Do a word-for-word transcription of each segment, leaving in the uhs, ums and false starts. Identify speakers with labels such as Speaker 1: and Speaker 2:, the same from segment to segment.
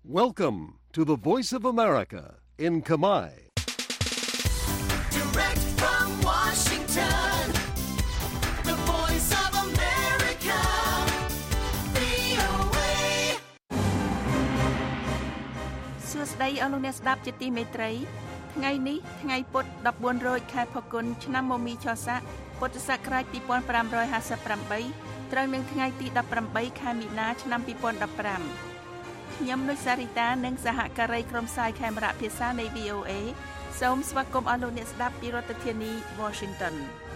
Speaker 1: Welcome to the Voice of America in Khmer.
Speaker 2: Direct from Washington, the Voice of America, វី អូ เอ
Speaker 3: សួស្តីអស់លោកអ្នកស្ដាប់ជាទីមេត្រីថ្ងៃនេះថ្ងៃពុធដប់បួនរោចខែផល្គុនឆ្នាំមមីឆស័កពុទ្ធសករាជពីរពាន់ប្រាំរយហាសិបប្រាំបីត្រូវនឹងថ្ងៃទីដប់ប្រាំបីខែមីនាឆ្នាំពីរពាន់ដប់ប្រាំខ្ញុំនុចសារីតានិងសហការីក្រុមផ្សាយខេមរៈភាសានៃ វី អូ เอ សូមស្វាគមន៍អស់លោកអ្នកស្ដាប់ពីរដ្ឋធានី Washington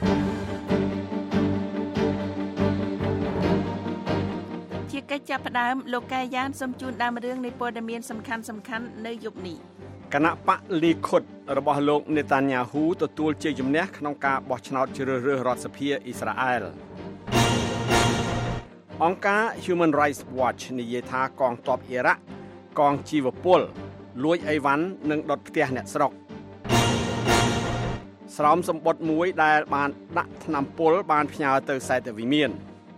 Speaker 3: ជាកិច្ចចាប់ផ្ដើមលោកកាយយ៉ានសូមជូនដើមរឿងនៃព័ត៌មានសំខាន់សំខាន់នៅយប់នេះ
Speaker 4: គណៈបកលីខុតរបស់លោកនេតាញ៉ាហ៊ូទទួលជ័យជំនះក្នុងការបោះឆ្នោតជ្រើសរើសរដ្ឋសភាអ៊ីស្រាអែលអង្គការ Human Rights Watch និយាយថាកងទ័ពអ៊ីរ៉ាក់កងជីវពលលួចអីវ៉ាន់និងដុតផ្ទះអ្នកស្រុកស្រោមសម្បត្តិមួយដែលបានដាក់ថ្នាំពុលបានផ្ញើទៅសេតវិមាន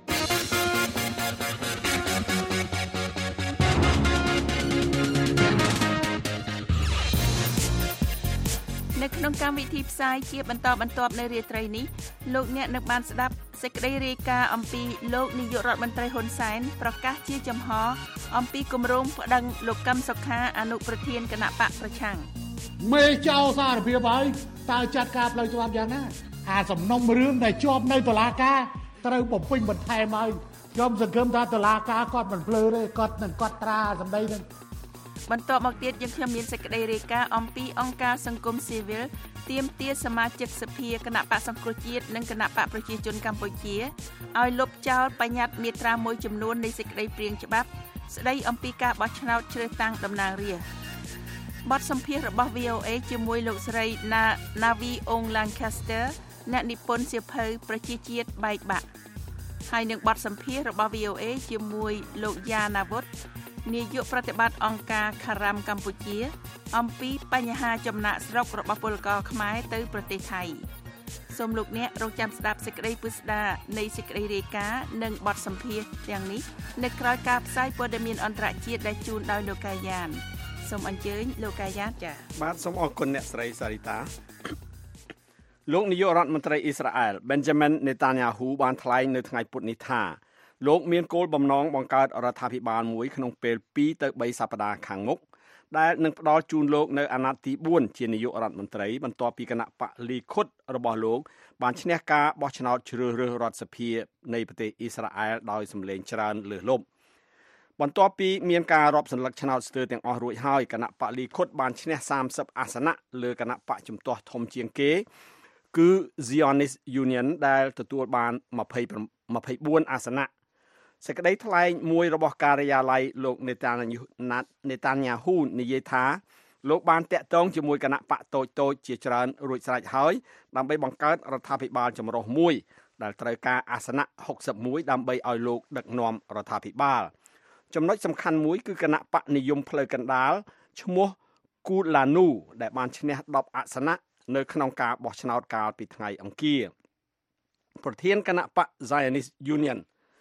Speaker 4: នៅក្នុងកម្មវិធីផ្សាយជាបន្តបន្ទាប់នៅរាត្រីនេះលោកអ្នកនឹងបានស្ដាប់សេចក្តីរាយការណ៍អំពីលោកនាយករដ្ឋមន្ត្រីហ៊ុនសែនប្រកាសជាចំហអំពីគម្រោងប្តឹងលោកកឹមសុខាអនុប្រធានគណៈបកប្រឆាំង
Speaker 5: មេចៅសារភាពហើយតើចាត់ការផ្លូវច្បាប់យ៉ាងណាអាសំណុំរឿងដែលជាប់នៅតុលាការត្រូវបំពេញបន្ថែមហើយខ្ញុំសង្ឃឹមថាតុលាការគាត់មិនភ្លើទេគាត់នឹងកត់ត្រាសម្ដីនឹង
Speaker 3: បន្ទាប់មកទៀតយើងខ្ញុំមានសេចក្តីរាយការណ៍អំពីអង្គការសង្គមស៊ីវិលទាមទារសមាជិកសភាគណៈបកសង្គ្រោះជាតិនិងគណៈបកប្រជាជនកម្ពុជាឲ្យលុបចោលបញ្ញត្តិមាត្រាមួយចំនួននៃសេចក្តីព្រាងច្បាប់ស្តីអំពីការបោះឆ្នោតជ្រើសតាំងតំណាងរាស្ត្របទសម្ភាសន៍របស់ វី អូ เอ ជាមួយលោកស្រី Navi Ong Lancaster អ្នកនិពន្ធសៀវភៅប្រជាជាតិបែកបាក់ហើយនឹងបទសម្ភាសន៍របស់ វី អូ เอ ជាមួយលោកយ៉ាណាវុតនាយកប្រតិបត្តិអង្គការខារ៉ាំកម្ពុជាអំពីបញ្ហាចំណាក់ស្រុករបស់ពលករខ្មែរទៅប្រទេសថៃសូមលោកអ្នករងចាំស្ដាប់សេចក្តីពិស្ដារនៃសេចក្តីរាយការណ៍និងបទសម្ភាសន៍ទាំងនេះនៅក្រៅការផ្សាយព័ត៌មានអន្តរជាតិដែលជូនដោយលោកកាយ៉ានសូមអញ្ជើញលោកកាយ៉ានចា៎
Speaker 4: បាទសូមអរគុណអ្នកស្រីសារីតាលោកនាយករដ្ឋមន្ត្រីអ៊ីស្រាអែល Benjamin Netanyahu បានថ្លែងនៅថ្ងៃពុធនេះថាលោកមានគោលបំណងបង្កើតរដ្ឋាភិបាលមួយក្នុងពេលពីរទៅបីសប្តាហ៍ខាងមុខដែលនឹងផ្ដល់ជូនលោកនៅអាណត្តិទីបួនជានាយករដ្ឋមន្ត្រីបន្ទាប់ពីគណៈបកលីខុតរបស់លោកបានឈ្នះការបោះឆ្នោតជ្រើសរើសរដ្ឋសភានៃប្រទេសអ៊ីស្រាអែលដោយសម្លេងច្រើនលើសលប់បន្ទាប់ពីមានការរាប់សន្លឹកឆ្នោតស្ទើរទាំងអស់រួចហើយគណៈបកលីខុតបានឈ្នះសាមសិបអាសនៈលើគណៈបកជំទាស់ធំជាងគេគឺ Zionist Union ដែលទទួលបានម្ភៃបួនអាសនៈសេចក្តីថ្លែងមួយរបស់ការិយាល័យលោកនេតាញ៉ាហ៊ូនិយាយថាលោកបានតាក់ទងជាមួយគណៈបកតូចតូចជាច្រើនរួចស្រេចហើយដើម្បីបង្កើតរដ្ឋាភិបាលចម្រុះមួយដែលត្រូវការអាសនៈហុកសិបមួយដើម្បីឲ្យលោកដឹកនាំរដ្ឋាភិបាលចំណុចសំខាន់មួយគឺគណៈបកនិយមផ្លូវកណ្ដាលឈ្មោះគូឡានូដែលបានឈ្នះដប់អាសនៈនៅក្នុងការបោះឆ្នោតកាលពីថ្ងៃអង្គារប្រធានគណៈបក Zionist Union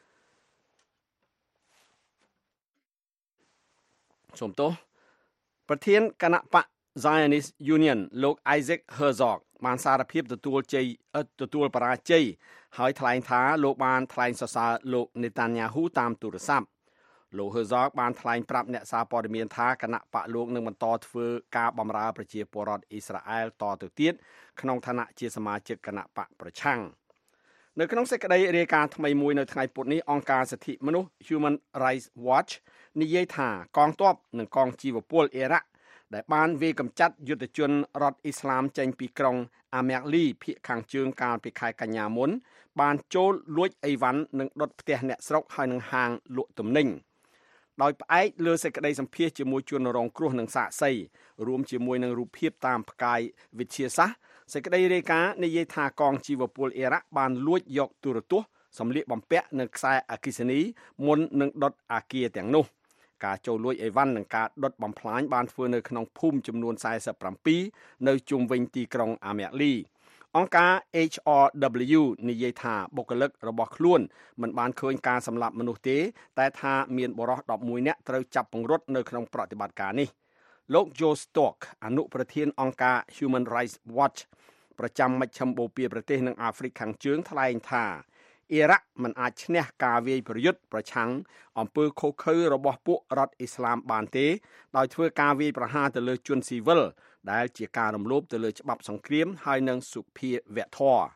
Speaker 4: សូមទោសប្រធានគណៈបក Zionist Union លោក Isaac Herzog បានសារភាពទទួលជ័យទទួលបរាជ័យហើយថ្លែងថាលោកបានថ្លែងសរសើរលោក Netanyahu តាមទូរស័ព្ទលោក Herzog បានថ្លែងប្រាប់អ្នកសារព័ត៌មានថាគណៈបកលោកនឹងបន្តធ្វើការបម្រើប្រជាពលរដ្ឋអ៊ីស្រាអែលតទៅទៀតក្នុងឋានៈជាសមាជិកគណៈបកប្រឆាំងនៅក្នុងសេចក្តីរាយការណ៍ថ្មីមួយនៅថ្ងៃពុធនេះអង្គការសិទ្ធិមនុស្ស Human Rights Watch និយាយថាកងទ័ពនិងកងជីវពលអ៊ីរ៉ាក់ដែលបានវាយកម្ចាត់យុទ្ធជនរដ្ឋអ៊ីស្លាមចេញពីក្រុងអាម៉ាក់លីភាគខាងជើងកាលពីខែកញ្ញាមុនបានចូលលួចអីវ៉ាន់និងដុតផ្ទះអ្នកស្រុកហើយនឹងហាងលក់ទំនិញដោយផ្អែកលើសេចក្តីសម្ភាសន៍ជាមួយជនរងគ្រោះនិងសាក្សីរួមជាមួយនឹងរូបភាពតាមផ្កាយវិទ្យាសាស្ត្រសេចក្តីរាយការណ៍និយាយថាកងជីវពលអ៊ីរ៉ាក់បានលួចយកទូរទស្សន៍សម្លៀកបំពាក់និងខ្សែអគ្គិសនីមុននឹងដុតអគារទាំងនោះការចូលលួចអីវ៉ាន់និងការដុតបំផ្លាញបានធ្វើនៅក្នុងភូមិចំនួនសែសិបប្រាំពីរនៅជុំវិញទីក្រុងអាម៉ាក់លីអង្គការ H R W និយាយថាបុគ្គលិករបស់ខ្លួនមិនបានឃើញការសម្លាប់មនុស្សទេតែថាមានបុរសដប់មួយនាក់ត្រូវចាប់ពង្រត់នៅក្នុងប្រតិបត្តិការនេះលោក Joe Stock អនុប្រធានអង្គការ Human Rights Watch ប្រចាំមជ្ឈមបូព៌ាប្រទេសនៅអាហ្វ្រិកខាងជើងថ្លែងថាអ៊ីរ៉ាក់មិនអាចឈ្នះការវាយប្រយុទ្ធប្រឆាំងអំពើឃោរឃៅរបស់ពួករដ្ឋអ៊ីស្លាមបានទេដោយធ្វើការវាយប្រហារទៅលើជនស៊ីវិលដែលជាការរំលោភទៅលើច្បាប់សង្គ្រាមហើយនិងសុភាវធម៌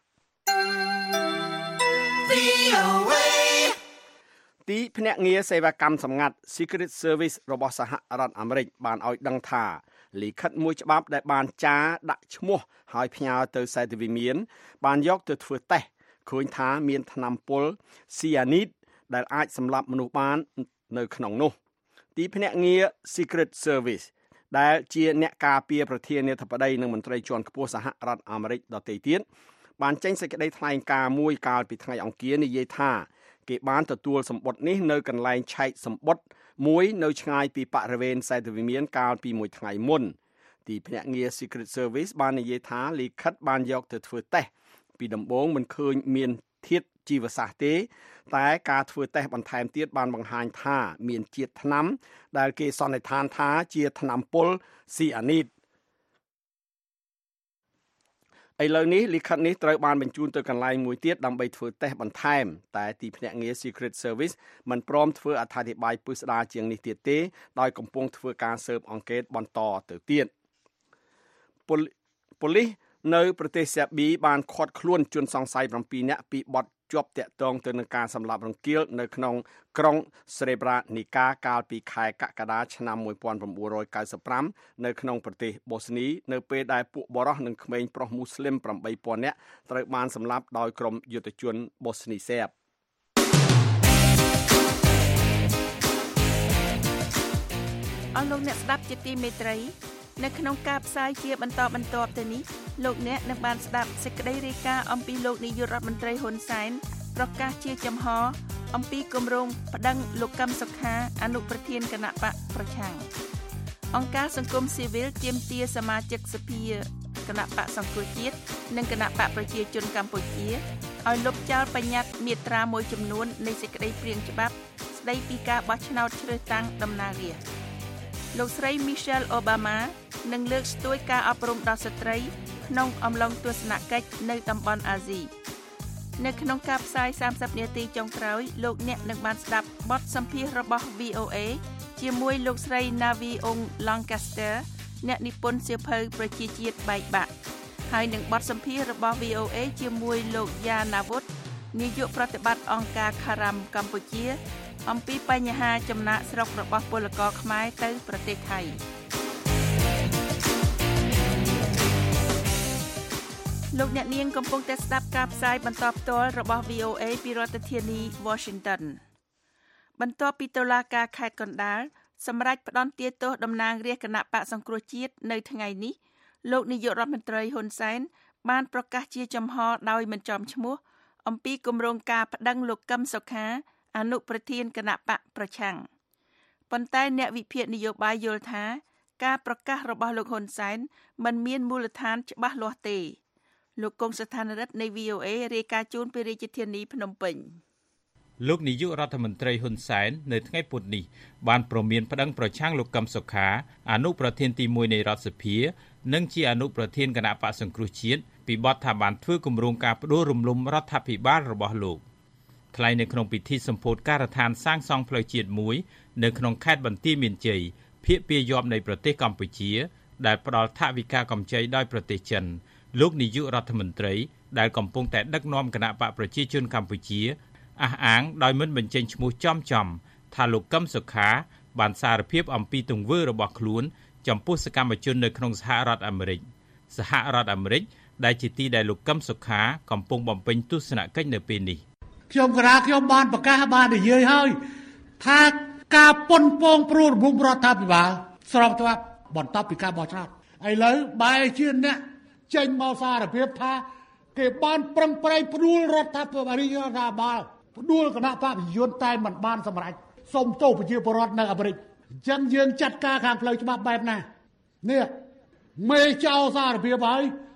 Speaker 4: ទីភ្នាក់ងារសេវាកម្មសម្ងាត់ Secret Service របស់សហរដ្ឋអាមេរិកបានឲ្យដឹងថាលិខិតមួយច្បាប់ដែលបានចារដាក់ឈ្មោះហើយផ្ញើទៅសេដ្ឋវិមានបានយកទៅធ្វើតេស្តឃើញថាមានថ្នាំពុលស៊ីអានីតដែលអាចសម្លាប់មនុស្សបាននៅក្នុងនោះទីភ្នាក់ងារ Secret Service ដែលជាអ្នកការពារប្រធានាធិបតីនិងមន្ត្រីជាន់ខ្ពស់សហរដ្ឋអាមេរិកដទៃទៀតបានចេញសេចក្តីថ្លែងការណ៍មួយកាលពីថ្ងៃអង្គារនិយាយថាគេបានទទួលសម្បត្តិនេះនៅកន្លែងឆែកសម្បត្តិមួយនៅឆ្ងាយពីបរិវេណសេដ្ឋវិមានកាលពីមួយថ្ងៃមុនទីភ្នាក់ងារ Secret Service បាននិយាយថាលិខិតបានយកទៅធ្វើតេស្តពីដំបូងមិនឃើញមានធាតុជីវសាស្ត្រទេតែការធ្វើតេស្តបន្ថែមទៀតបានបង្ហាញថាមានជាតិថ្នាំដែលគេសន្និដ្ឋានថាជាថ្នាំពុលស៊ីអានីតឥឡូវនេះលិខិតនេះត្រូវបានបញ្ជូនទៅកន្លែងមួយទៀតដើម្បីធ្វើតេស្តបន្ថែមតែទីភ្នាក់ងារ Secret Service មិនព្រមធ្វើអត្ថាធិប្បាយពិស្ដារជាងនេះទៀតទេដោយកំពុងធ្វើការស៊ើបអង្កេតបន្តទៅទៀតប៉ូលីសនៅប្រទេសសេប៊ីបានឃាត់ខ្លួនជនសង្ស័យប្រាំពីរនាក់ពីបទជាប់តាក់ទងទៅនឹងការសម្លាប់រង្គាលនៅក្នុងក្រុងស្រេប្រានីកាកាលពីខែកក្កដាឆ្នាំmột nghìn chín trăm chín mươi lămនៅក្នុងប្រទេសបូស្នីនៅពេលដែលពួកបរោះនិងក្មេងប្រុសមូស្លីមeight thousandនាក់ត្រូវបានសម្លាប់ដោយក្រុមយុទ្ធជនបូស្នីសេប
Speaker 3: អស់លោកអ្នកស្ដាប់ជាទីមេត្រីនៅក្នុងការផ្សាយជាបន្តបន្ទាប់ទៅនេះលោកអ្នកនឹងបានស្ដាប់សេចក្តីរាយការណ៍អំពីលោកនាយករដ្ឋមន្ត្រីហ៊ុនសែនប្រកាសជាចំហអំពីគម្រោងប្តឹងលោកកឹមសុខាអនុប្រធានគណៈបកប្រឆាំងអង្គការសង្គមស៊ីវិលទាមទារសមាជិកសភាគណៈបកសង្គ្រោះជាតិនិងគណៈបកប្រជាជនកម្ពុជាឲ្យលុបចោលបញ្ញត្តិមាត្រាមួយចំនួននៃសេចក្តីព្រាងច្បាប់ស្តីពីការបោះឆ្នោតជ្រើសតាំងតំណាងរាស្ត្រលោកស្រី Michelle Obama នឹងលើកស្ទួយការអប់រំដល់ស្ត្រីក្នុងអំឡុងទស្សនកិច្ចនៅតំបន់អាស៊ីនៅក្នុងការផ្សាយសាមសិបនាទីចុងក្រោយលោកអ្នកនឹងបានស្ដាប់បទសម្ភាសន៍របស់ V O A ជាមួយលោកស្រី Navi Ong Lancaster អ្នកនិពន្ធសៀវភៅប្រជាជាតិបែកបាក់ហើយនឹងបទសម្ភាសន៍របស់ V O A ជាមួយលោក Yanavut នាយកប្រតិបត្តិអង្គការ Kharam កម្ពុជាអំពីបញ្ហាចំណាកស្រុករបស់ពលករខ្មែរទៅប្រទេសថៃលោកអ្នកនាងកំពុងតែស្ដាប់ការផ្សាយបន្តផ្ទាល់របស់ V O A ពីរដ្ឋធានី Washington បន្ទាប់ពីតុលាការខេត្តកណ្ដាលសម្រេចផ្តន្ទាទោសតំណាងរាស្ត្រគណៈបកសង្គ្រោះជាតិនៅថ្ងៃនេះលោកនាយករដ្ឋមន្ត្រីហ៊ុនសែនបានប្រកាសជាចំហដោយមិនចំឈ្មោះអំពីគម្រោងការប្តឹងលោកកឹមសុខាអនុប្រធានគណៈបកប្រឆាំងប៉ុន្តែអ្នកវិភាគនយោបាយយល់ថាការប្រកាសរបស់លោកហ៊ុនសែនមិនមានមូលដ្ឋានច្បាស់លាស់ទេលោកកុងស្ថានរិទ្ធនៃ V O A រាយការណ៍ជូនពីរាជធានីភ្នំពេញ
Speaker 6: លោកនាយករដ្ឋមន្ត្រីហ៊ុនសែននៅថ្ងៃពុធនេះបានព្រមានប្តឹងប្រឆាំងលោកកឹមសុខាអនុប្រធានទីមួយនៃរដ្ឋសភានិងជាអនុប្រធានគណៈបកសង្គ្រោះជាតិពីបទថាបានធ្វើគម្រោងការផ្ដួលរំលំរដ្ឋាភិបាលរបស់លោកថ្លែងនៅក្នុងពិធីសម្ពោធការដ្ឋានសាងសង់ផ្លូវជាតិមួយនៅក្នុងខេត្តបន្ទាយមានជ័យភាគពាយ័ព្យនៃប្រទេសកម្ពុជាដែលផ្ដល់ថវិកាកម្ចីដោយប្រទេសចិនលោកនាយករដ្ឋមន្ត្រីដែលកំពុងតែដឹកនាំគណៈបកប្រជាជនកម្ពុជាអះអាងដោយមិនបញ្ចេញឈ្មោះចំចំថាលោកកឹមសុខាបានសារភាពអំពីទង្វើរបស់ខ្លួនចំពោះសកម្មជននៅក្នុងសហរដ្ឋអាមេរិកសហរដ្ឋអាមេរិកដែលជាទីដែលលោកកឹមសុខាកំពុងបំពេញទស្សនកិច្ចនៅពេលនេះ
Speaker 5: ខ្ញុំកណាខ្ញុំបានប្រកាសបាននិយាយហើយថាការប៉ុនប៉ងព្រួលរំលំរដ្ឋាភិបាលស្របច្បាប់បន្ទាប់ពីការបោះឆ្នោតឥឡូវបែរជាអ្នកចេញមកសារភាពថាគេបានប្រឹងប្រែងផ្ដួលរដ្ឋាភិបាលរដ្ឋាភិបាលផ្ដួលគណៈបព្វជិជនតែមិនបានសម្រេចសូមទោសប្រជាពលរដ្ឋនៅអាមេរិកអញ្ចឹងយើងចាត់ការខាងផ្លូវច្បាប់បែបណានេះមេចៅសារភាពហើយ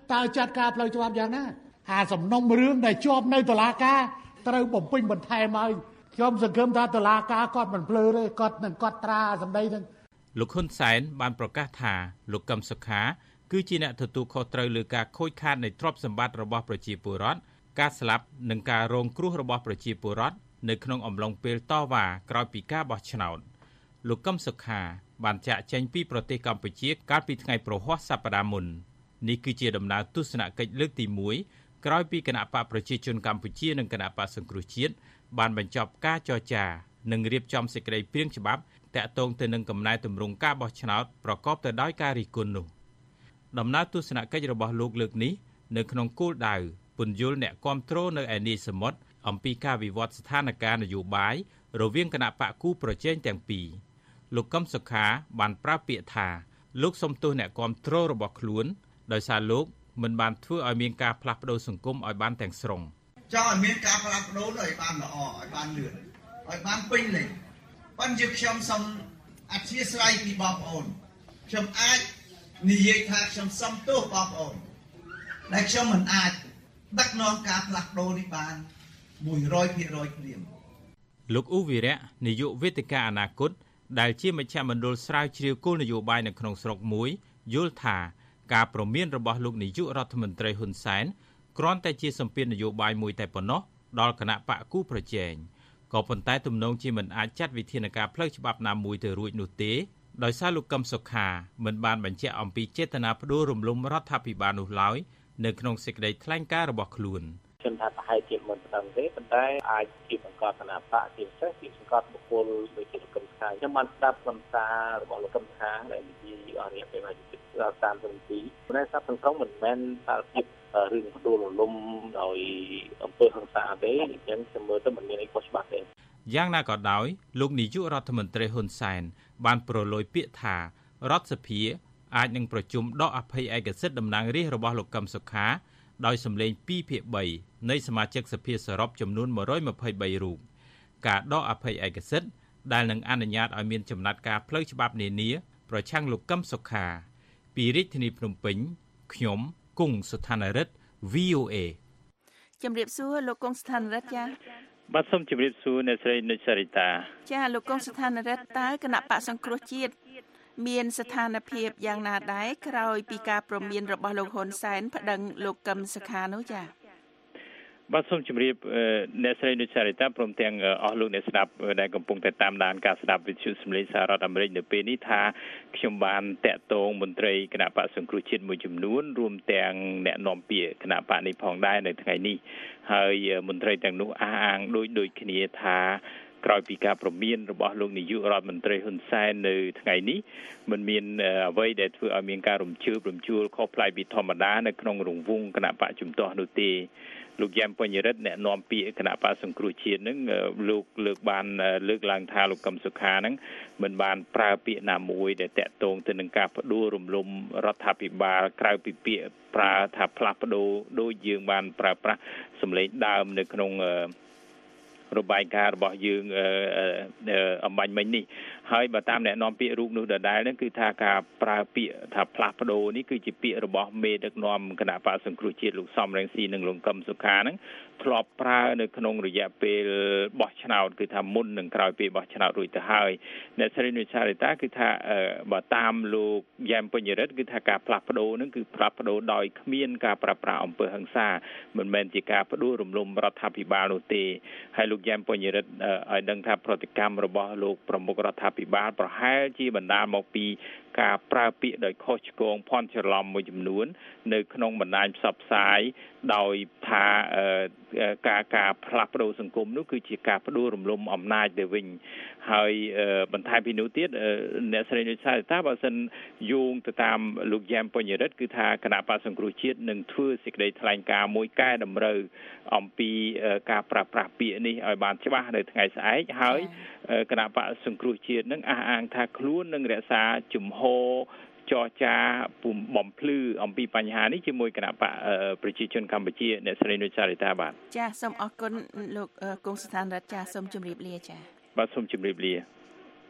Speaker 5: តើចាត់ការផ្លូវច្បាប់យ៉ាងណាអាសំណុំរឿងដែលជាប់នៅតុលាការត្រូវបំពេញបន្ថែមឲ្យខ្ញុំសង្ឃឹមថាតុលាការគាត់មិនភ្លើទេគាត់នឹងកត់ត្រាសម្ដីនឹង
Speaker 6: លោកហ៊ុនសែនបានប្រកាសថាលោកកឹមសុខាគឺជាអ្នកទទួលខុសត្រូវលើការខូចខាតនៃទ្រព្យសម្បត្តិរបស់ប្រជាពលរដ្ឋការស្លាប់និងការរងគ្រោះរបស់ប្រជាពលរដ្ឋនៅក្នុងអំឡុងពេលតវ៉ាក្រោយពីការបោះឆ្នោតលោកកឹមសុខាបានចាកចេញពីប្រទេសកម្ពុជាកាលពីថ្ងៃប្រហ័សសប្តាហ៍មុននេះគឺជាដំណើរទស្សនកិច្ចលើកទីមួយក្រោយពីគណៈបកប្រជាជនកម្ពុជានិងគណៈបកសង្គ្រោះជាតិបានបញ្ចប់ការចរចានិងរៀបចំសេចក្តីព្រាងច្បាប់តាក់ទងទៅនឹងកំណែទម្រង់ការបោះឆ្នោតប្រកបទៅដោយការរិះគន់នោះដំណើរទស្សនកិច្ចរបស់លោកលើកនេះនៅក្នុងគោលដៅពន្យល់អ្នកគាំទ្រនៅឯនីសមុទ្រអំពីការវិវត្តស្ថានភាពនយោបាយរវាងគណៈបកគូប្រជែងទាំងពីរលោកកឹមសុខាបានប្រាប់ពាក្យថាលោកសុំទោសអ្នកគាំទ្ររបស់ខ្លួនដោយសារលោកមិនបានធ្វើឲ្យមានការផ្លាស់ប្តូរសង្គមឲ្យបានទាំងស្រុង
Speaker 7: ចង់ឲ្យមានការផ្លាស់ប្តូរឲ្យបានល្អឲ្យបានលឿនឲ្យបានពេញលេញប៉ុន្តែខ្ញុំសូមអធិស្ឋានពីបងប្អូនខ្ញុំអាចនិយាយថាខ្ញុំសូមទោសបងប្អូនដែលខ្ញុំមិនអាចដឹកនាំការផ្លាស់ប្តូរនេះបានមួយរយភាគរយភ្លាម
Speaker 6: លោកអ៊ូវីរៈនាយកវេទិកាអនាគតដែលជាមជ្ឈមណ្ឌលស្រាវជ្រាវគោលនយោបាយនៅក្នុងស្រុកមួយយល់ថាការព្រមានរបស់លោកនាយករដ្ឋមន្ត្រីហ៊ុនសែនគ្រាន់តែជាសម្ពាធនយោបាយមួយតែប៉ុណ្ណោះដល់គណៈបកគូប្រជែងក៏ប៉ុន្តែទំនងជាមិនអាចចាត់វិធានការផ្លូវច្បាប់ណាមួយទៅរួចនោះទេដោយសារលោកកឹមសុខាមិនបានបញ្ជាក់អំពីចេតនាផ្ដួលរំលំរដ្ឋាភិបាលនោះឡើយនៅក្នុងសេចក្តីថ្លែងការណ៍របស់ខ្លួន
Speaker 8: ខ្ញុំថាប្រហែលជាមិនដឹងទេប៉ុន្តែអាចជាបង្កគណៈបកជាពិសេសជាសង្កត់បុគ្គលដូចជាលោកកឹមសុខាខ្ញុំបានស្ដាប់ខ្លឹមសាររបស់លោកកឹមសុខាដែលនិយាយអស់រយៈពេលមួយឆ្នាំតាមនាទីប៉ុន្តែសត្វទាំងស្រុងមិនមែនថាជារឿងផ្ដួលរំលំដោយអំពើហិង្សាទេអញ្ចឹងខ្ញុំមើលទៅមិនមានអីខុសច្បាប់ទេ
Speaker 6: យ៉ាងណាក៏ដោយលោកនាយករដ្ឋមន្ត្រីហ៊ុនសែនបានប្រឡូយពាក្យថារដ្ឋសភាអាចនឹងប្រជុំដកអភ័យឯកសិទ្ធិតំណាងរាស្ត្ររបស់លោកកឹមសុខាដោយសម្លេងពីរភាគបីនៃសមាជិកសភាសរុបចំនួនmột trăm hai mươi baរូបការដកអភ័យឯកសិទ្ធិដែលនឹងអនុញ្ញាតឲ្យមានចំណាត់ការផ្លូវច្បាប់នានាប្រឆាំងលោកកឹមសុខាពីរាជធានីភ្នំពេញខ្ញុំគង់សុថានរិទ្ធ វី អូ เอ
Speaker 3: ជំរាបសួរលោកគង់សុថានរិទ្ធចា៎
Speaker 6: បាទសូមជម្រាបសួរអ្នកស្រីនិចសារីតា
Speaker 3: ចាលោកកុងស្ថានរិទ្ធតើគណៈបកសង្គ្រោះជាតិមានស្ថានភាពយ៉ាងណាដែរក្រោយពីការព្រមានរបស់លោកហ៊ុនសែនប្តឹងលោកកឹមសុខានោះចា
Speaker 6: បាទសូមជម្រាបអ្នកស្រីនិចសារីតាព្រមទាំងអស់លោកអ្នកស្ដាប់ដែលកំពុងតែតាមដានការស្ដាប់វិទ្យុសំឡេងសហរដ្ឋអាមេរិកនៅពេលនេះថាខ្ញុំបានតាក់ទងមន្ត្រីគណៈបកសង្គ្រោះជាតិមួយចំនួនរួមទាំងអ្នកនាំពាក្យគណៈបកនេះផងដែរនៅថ្ងៃនេះហើយមន្ត្រីទាំងនោះអះអាងដូចដូចគ្នាថាក្រោយពីការព្រមានរបស់លោកនាយករដ្ឋមន្ត្រីហ៊ុនសែននៅថ្ងៃនេះមិនមានអ្វីដែលធ្វើឲ្យមានការរំជើបរំជួលខុសប្លែកពីធម្មតានៅក្នុងរង្វង់គណៈបកជំទាស់នោះទេលោកយ៉ែមពញ្ញរិទ្ធអ្នកនាំពាក្យគណៈបកសង្គ្រោះជាតិនឹងលោកលើកបានលើកឡើងថាលោកកឹមសុខានឹងមិនបានប្រើពាក្យណាមួយដែលតាក់ទងទៅនឹងការផ្ដួលរំលំរដ្ឋាភិបាលក្រៅពីពាក្យប្រើថាផ្លាស់ប្ដូរដោយយើងបានប្រើប្រាស់សម្លេងដើមនៅក្នុងរបាយការណ៍របស់យើងអំបញ្ញមិញនេះហើយបើតាមអ្នកនាំពាក្យរូបនោះដដែលហ្នឹងគឺថាការប្រើពាក្យថាផ្លាស់ប្ដូរនេះគឺជាពាក្យរបស់មេដឹកនាំគណៈបកសង្គ្រោះជាតិលោកសំរងស៊ីនិងលោកកឹមសុខាហ្នឹងធ្លាប់ប្រើនៅក្នុងរយៈពេលបោះឆ្នោតគឺថាមុននឹងក្រោយពេលបោះឆ្នោតរួចទៅហើយអ្នកស្រីនុឆារិតាគឺថាបើតាមលោកយ៉ែមពញ្ញរិទ្ធគឺថាការផ្លាស់ប្ដូរហ្នឹងគឺផ្លាស់ប្ដូរដោយគ្មានការប្រើប្រាស់អំពើហិង្សាមិនមែនជាការផ្ដួលរំលំរដ្ឋាភិបាលនោះទេហើយលោកយ៉ែមពញ្ញរិទ្ធឲ្យដឹងថាប្រតិកម្មរបស់លោកប្រមុខរដ្ឋាភិបាលប្រហែលជាបណ្ដាលមកពីការប្រើពាក្យដោយខុសឆ្គងភ័ន្តច្រឡំមួយចំនួននៅក្នុងបណ្ដាញផ្សព្វផ្សាយដោយថាការការផ្លាស់ប្ដូរសង្គមនោះគឺជាការផ្ដួលរំលំអំណាចទៅវិញហើយបន្ថែមពីនោះទៀតអ្នកស្រីនុឆារិតាបើសិនយោងទៅតាមលោកយ៉ែមពញ្ញរិទ្ធគឺថាគណៈបកសង្គ្រោះជាតិនឹងធ្វើសេចក្តីថ្លែងការណ៍មួយកែតម្រូវអំពីការប្រើប្រាស់ពាក្យនេះឲ្យបានច្បាស់នៅថ្ងៃស្អែកហើយគណៈបកសង្គ្រោះជាតិនឹងអះអាងថាខ្លួននឹងរក្សាជំហរចរចាបំភ្លឺអំពីបញ្ហានេះជាមួយគណៈបកប្រជាជនកម្ពុជាអ្នកស្រីនុឆារិតាបាទ
Speaker 3: ចាសូមអរគុណលោកគង់ស្ថានរិទ្ធចាសូមជម្រាបលាចា
Speaker 6: បាទសូមជម្រាបលា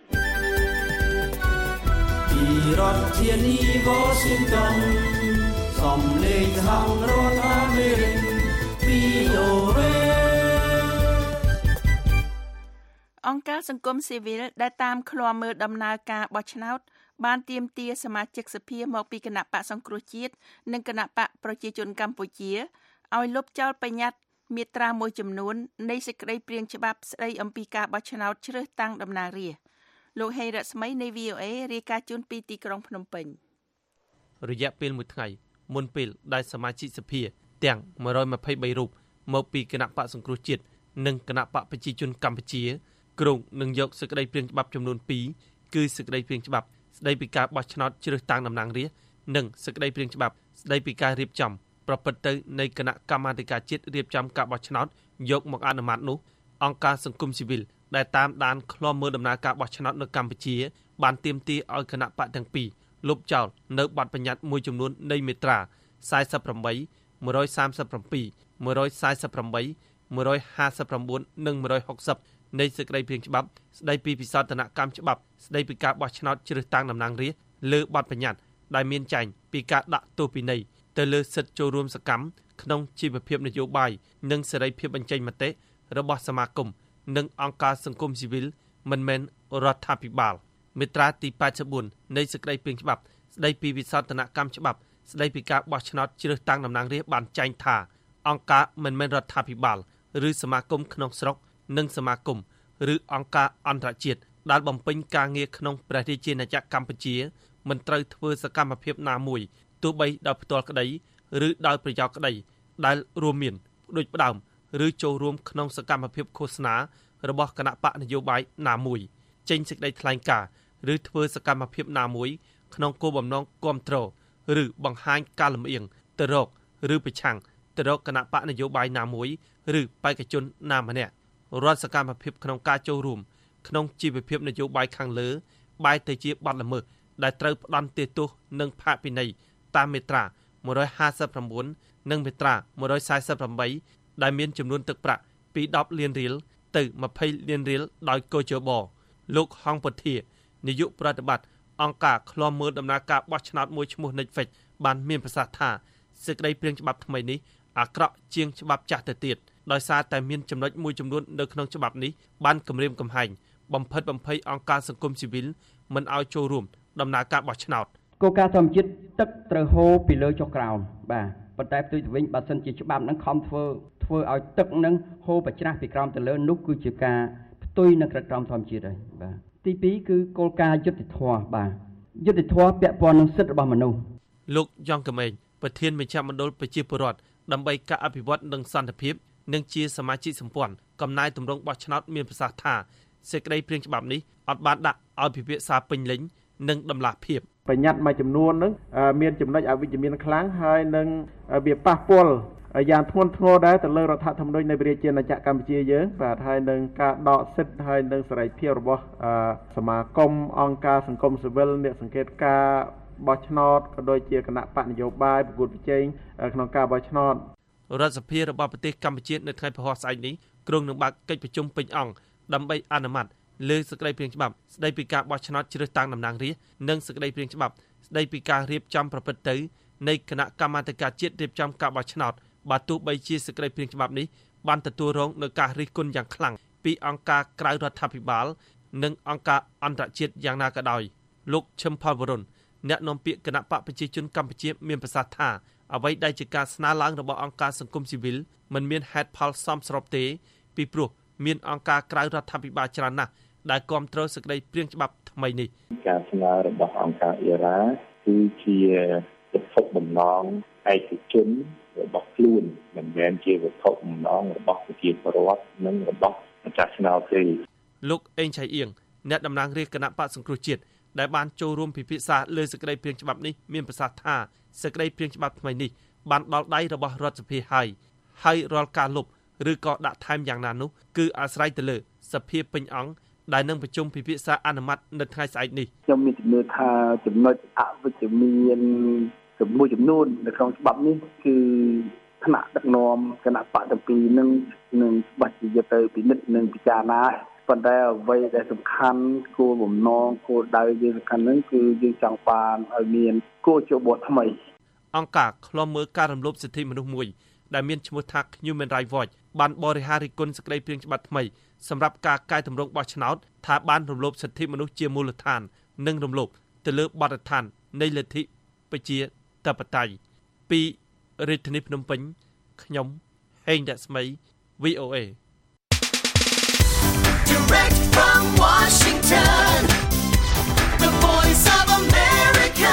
Speaker 2: ពីរដ្ឋធានី Washington
Speaker 9: សំលេងហងរដ្ឋអាមេរិក វី អូ เอ
Speaker 3: អង្គការសង្គមស៊ីវិលដែលតាមឃ្លាំមើលដំណើរការបោះឆ្នោតបានទាមទារសមាជិកសភាមកពីគណៈបកសង្គ្រោះជាតិនិងគណៈបកប្រជាជនកម្ពុជាឲ្យលុបចោលបញ្ញត្តិមាត្រាមួយចំនួននៃសេចក្តីព្រាងច្បាប់ស្តីអំពីការបោះឆ្នោតជ្រើសតាំងតំណាងរាស្ត្រលោកហេរ៉ាស្មីនៃ វី អូ เอ រាយការណ៍ជូនពីទីក្រុងភ្នំពេញ
Speaker 10: រយៈពេលមួយថ្ងៃមុនពេលដែលសមាជិកសភាទាំងone hundred twenty-threeរូបមកពីគណៈបកសង្គ្រោះជាតិនិងគណៈបកប្រជាជនកម្ពុជាក្រុងនឹងយកសេចក្តីព្រាងច្បាប់ចំនួនtwoគឺសេចក្តីព្រាងច្បាប់ស្តីពីការបោះឆ្នោតជ្រើសតាំងតំណាងរាស្ត្រនិងសេចក្តីព្រាងច្បាប់ស្តីពីការរៀបចំប្រព្រឹត្តទៅនៃគណៈកម្មាធិការជាតិរៀបចំការបោះឆ្នោតយកមកអនុម័តនោះអង្គការសង្គមស៊ីវិលដែលតាមដានឃ្លាំមើលដំណើរការបោះឆ្នោតនៅកម្ពុជាបានទាមទារឲ្យគណៈបកទាំងពីរលុបចោលនៅបទបញ្ញត្តិមួយចំនួននៃមាត្រាforty-eight, one thirty-seven, one forty-eight, one fifty-nine និងone sixtyនៃសេចក្តីព្រាងច្បាប់ស្តីពីពិសោធនកម្មច្បាប់ស្តីពីការបោះឆ្នោតជ្រើសតាំងតំណាងរាស្ត្រលើបទបញ្ញត្តិដែលមានចែងពីការដាក់ទោសពិន័យទៅលើសិទ្ធិចូលរួមសកម្មក្នុងជីវភាពនយោបាយនិងសេរីភាពបញ្ចេញមតិរបស់សមាគមនិងអង្គការសង្គមស៊ីវិលមិនមែនរដ្ឋាភិបាលមាត្រាទីeighty-fourនៃសេចក្តីព្រាងច្បាប់ស្តីពីវិសោធនកម្មច្បាប់ស្តីពីការបោះឆ្នោតជ្រើសតាំងតំណាងរាស្ត្របានចែងថាអង្គការមិនមែនរដ្ឋាភិបាលឬសមាគមក្នុងស្រុកនិងសមាគមឬអង្គការអន្តរជាតិដែលបំពេញការងារក្នុងព្រះរាជាណាចក្រកម្ពុជាមិនត្រូវធ្វើសកម្មភាពណាមួយទោះបីដោយផ្ទាល់ក្តីឬដោយប្រយោគក្តីដែលរួមមានផ្ដួចផ្ដើមឬចូលរួមក្នុងសកម្មភាពឃោសនារបស់គណៈបកនយោបាយណាមួយចេញសេចក្តីថ្លែងការណ៍ឬធ្វើសកម្មភាពណាមួយក្នុងគោលបំណងគាំទ្រឬបង្ហាញការលំអៀងទៅរកឬប្រឆាំងទៅរកគណៈបកនយោបាយណាមួយឬបេក្ខជនណាម្នាក់រាល់សកម្មភាពក្នុងការចូលរួមក្នុងជីវភាពនយោបាយខាងលើបែរទៅជាបទល្មើសដែលត្រូវផ្ដន្ទាទោសនិងផាកពិន័យតាមមាត្រាone fifty-nineនិងមាត្រាone forty-eightដែលមានចំនួនទឹកប្រាក់ពីtenលានរៀលទៅtwentyលានរៀលដោយកោជបលោកហងពុធានាយកប្រតិបត្តិអង្គការឃ្លាំមើលដំណើរការបោះឆ្នោតមួយឈ្មោះ Netflix បានមានប្រសាសន៍ថាសេចក្តីព្រាងច្បាប់ថ្មីនេះអាក្រក់ជាងច្បាប់ចាស់ទៅទៀតដោយសារតែមានចំណុចមួយចំនួននៅក្នុងច្បាប់នេះបានគំរាមកំហែងបំផិតបំភ័យអង្គការសង្គមស៊ីវិលមិនឲ្យចូលរួមដំណើរការបោះឆ្នោត
Speaker 11: គោលការណ៍ធម្មជាតិទឹកត្រូវហូរពីលើចុះក្រោមបាទប៉ុន្តែផ្ទុយទៅវិញបើសិនជាច្បាប់នឹងខំធ្វើធ្វើឲ្យទឹកនឹងហូរបច្ច្រាស់ពីក្រោមទៅលើនោះគឺជាការផ្ទុយនឹងក្រឹតក្រមធម្មជាតិហើយបាទទីtwoគឺគោលការណ៍យុត្តិធម៌បាទយុត្តិធម៌ពាក់ព័ន្ធនឹងសិទ្ធិរបស់មនុស្ស
Speaker 10: លោកយ៉ងកម៉េងប្រធានមជ្ឈមណ្ឌលប្រជាពលរដ្ឋដើម្បីការអភិវឌ្ឍនិងសន្តិភាពនិងជាសមាជិកសម្ព័ន្ធកំណែទម្រង់បោះឆ្នោតមានប្រសាសន៍ថាសេចក្តីព្រាងច្បាប់នេះអត់បានដាក់ឲ្យពិភាក្សាពេញលេញនិងដំណាភាព
Speaker 12: បញ្ញត្តិមួយចំនួនហ្នឹងមានចំណុចអវិជ្ជមានខ្លាំងហើយនឹងវាប៉ះពាល់យ៉ាងធ្ងន់ធ្ងរដែរទៅលើរដ្ឋធម្មនុញ្ញនៃប្រជាជាតិកម្ពុជាយើងបាទហើយនឹងការដកសិទ្ធិហើយនឹងសេរីភាពរបស់សមាគមអង្គការសង្គមស៊ីវិលអ្នកសង្កេតការបោះឆ្នោតក៏ដូចជាគណៈបកនយោបាយប្រកួតប្រជែងក្នុងការបោះឆ្នោត
Speaker 10: រដ្ឋសភារបស់ប្រទេសកម្ពុជានៅថ្ងៃពហុស្អែកនេះក្រុងនឹងបើកកិច្ចប្រជុំពេញអង្គដើម្បីអនុម័តលើសេចក្តីព្រាងច្បាប់ស្តីពីការបោះឆ្នោតជ្រើសតាំងតំណាងរាស្ត្រនិងសេចក្តីព្រាងច្បាប់ស្តីពីការរៀបចំប្រព្រឹត្តទៅនៃគណៈកម្មាធិការជាតិរៀបចំការបោះឆ្នោតបើទោះបីជាសេចក្តីព្រាងច្បាប់នេះបានទទួលរងនូវការរិះគន់យ៉ាងខ្លាំងពីអង្គការក្រៅរដ្ឋាភិបាលនិងអង្គការអន្តរជាតិយ៉ាងណាក៏ដោយលោកឈឹមផលវរុនអ្នកនាំពាក្យគណៈបកប្រជាជនកម្ពុជាមានប្រសាសន៍ថាអ្វីដែលជាការស្នើឡើងរបស់អង្គការសង្គមស៊ីវិលមិនមានហេតុផលសមស្របទេពីព្រោះមានអង្គការក្រៅរដ្ឋាភិបាលច្រើនណាស់ដែលគាំទ្រសេចក្តីព្រាងច្បាប់ថ្មីនេះ
Speaker 8: ការស្នើរបស់អង្គការអ៊ីរ៉ាគឺជាវត្ថុបំណងឯកជនរបស់ខ្លួនមិនមែនជាវត្ថុបំណងរបស់ប្រជាពលរដ្ឋនិងរបស់ម្ចាស់ឆ្នោតទេ
Speaker 10: លោកអេងឆៃអៀងអ្នកតំណាងរាស្ត្រគណៈបកសង្គ្រោះជាតិដែលបានចូលរួមពិភាក្សាលើសេចក្តីព្រាងច្បាប់នេះមានប្រសាសន៍ថាសេចក្តីព្រាងច្បាប់ថ្មីនេះបានដល់ដៃរបស់រដ្ឋសភាហើយហើយរាល់ការលុបឬក៏ដាក់ថែមយ៉ាងណានោះគឺអាស្រ័យទៅលើសភាពេញអង្គដែលនឹងប្រជុំពិភាក្សាអនុម័តនៅថ្ងៃស្អែកនេះ
Speaker 8: ខ្ញុំមានជំនឿថាចំណុចអវិជ្ជមានមួយចំនួននៅក្នុងច្បាប់នេះគឺថ្នាក់ដឹកនាំគណៈបកទាំងពីរនឹងនឹងច្បាស់ជាយកទៅពិនិត្យនិងពិចារណាប៉ុន្តែអ្វីដែលសំខាន់គោលបំណងគោលដៅយើងសំខាន់ហ្នឹងគឺយើងចង់បានឲ្យមានគោលយោបល់ថ្មី
Speaker 10: អង្គការឃ្លាំមើលការរំលោភសិទ្ធិមនុស្សមួយដែលមានឈ្មោះថា Human Rights Watch បានបរិហារិគុណសេចក្តីព្រាងច្បាប់ថ្មីសម្រាប់ការកែតម្រង់បោះឆ្នោតថាបានរំលោភសិទ្ធិមនុស្សជាមូលដ្ឋាននិងរំលោភទៅលើបទដ្ឋាននៃលទ្ធិប្រជាធិបតេយ្យពីរាជធានីភ្នំពេញខ្ញុំហេងរស្មី V O A
Speaker 2: Direct from Washington The Voice of America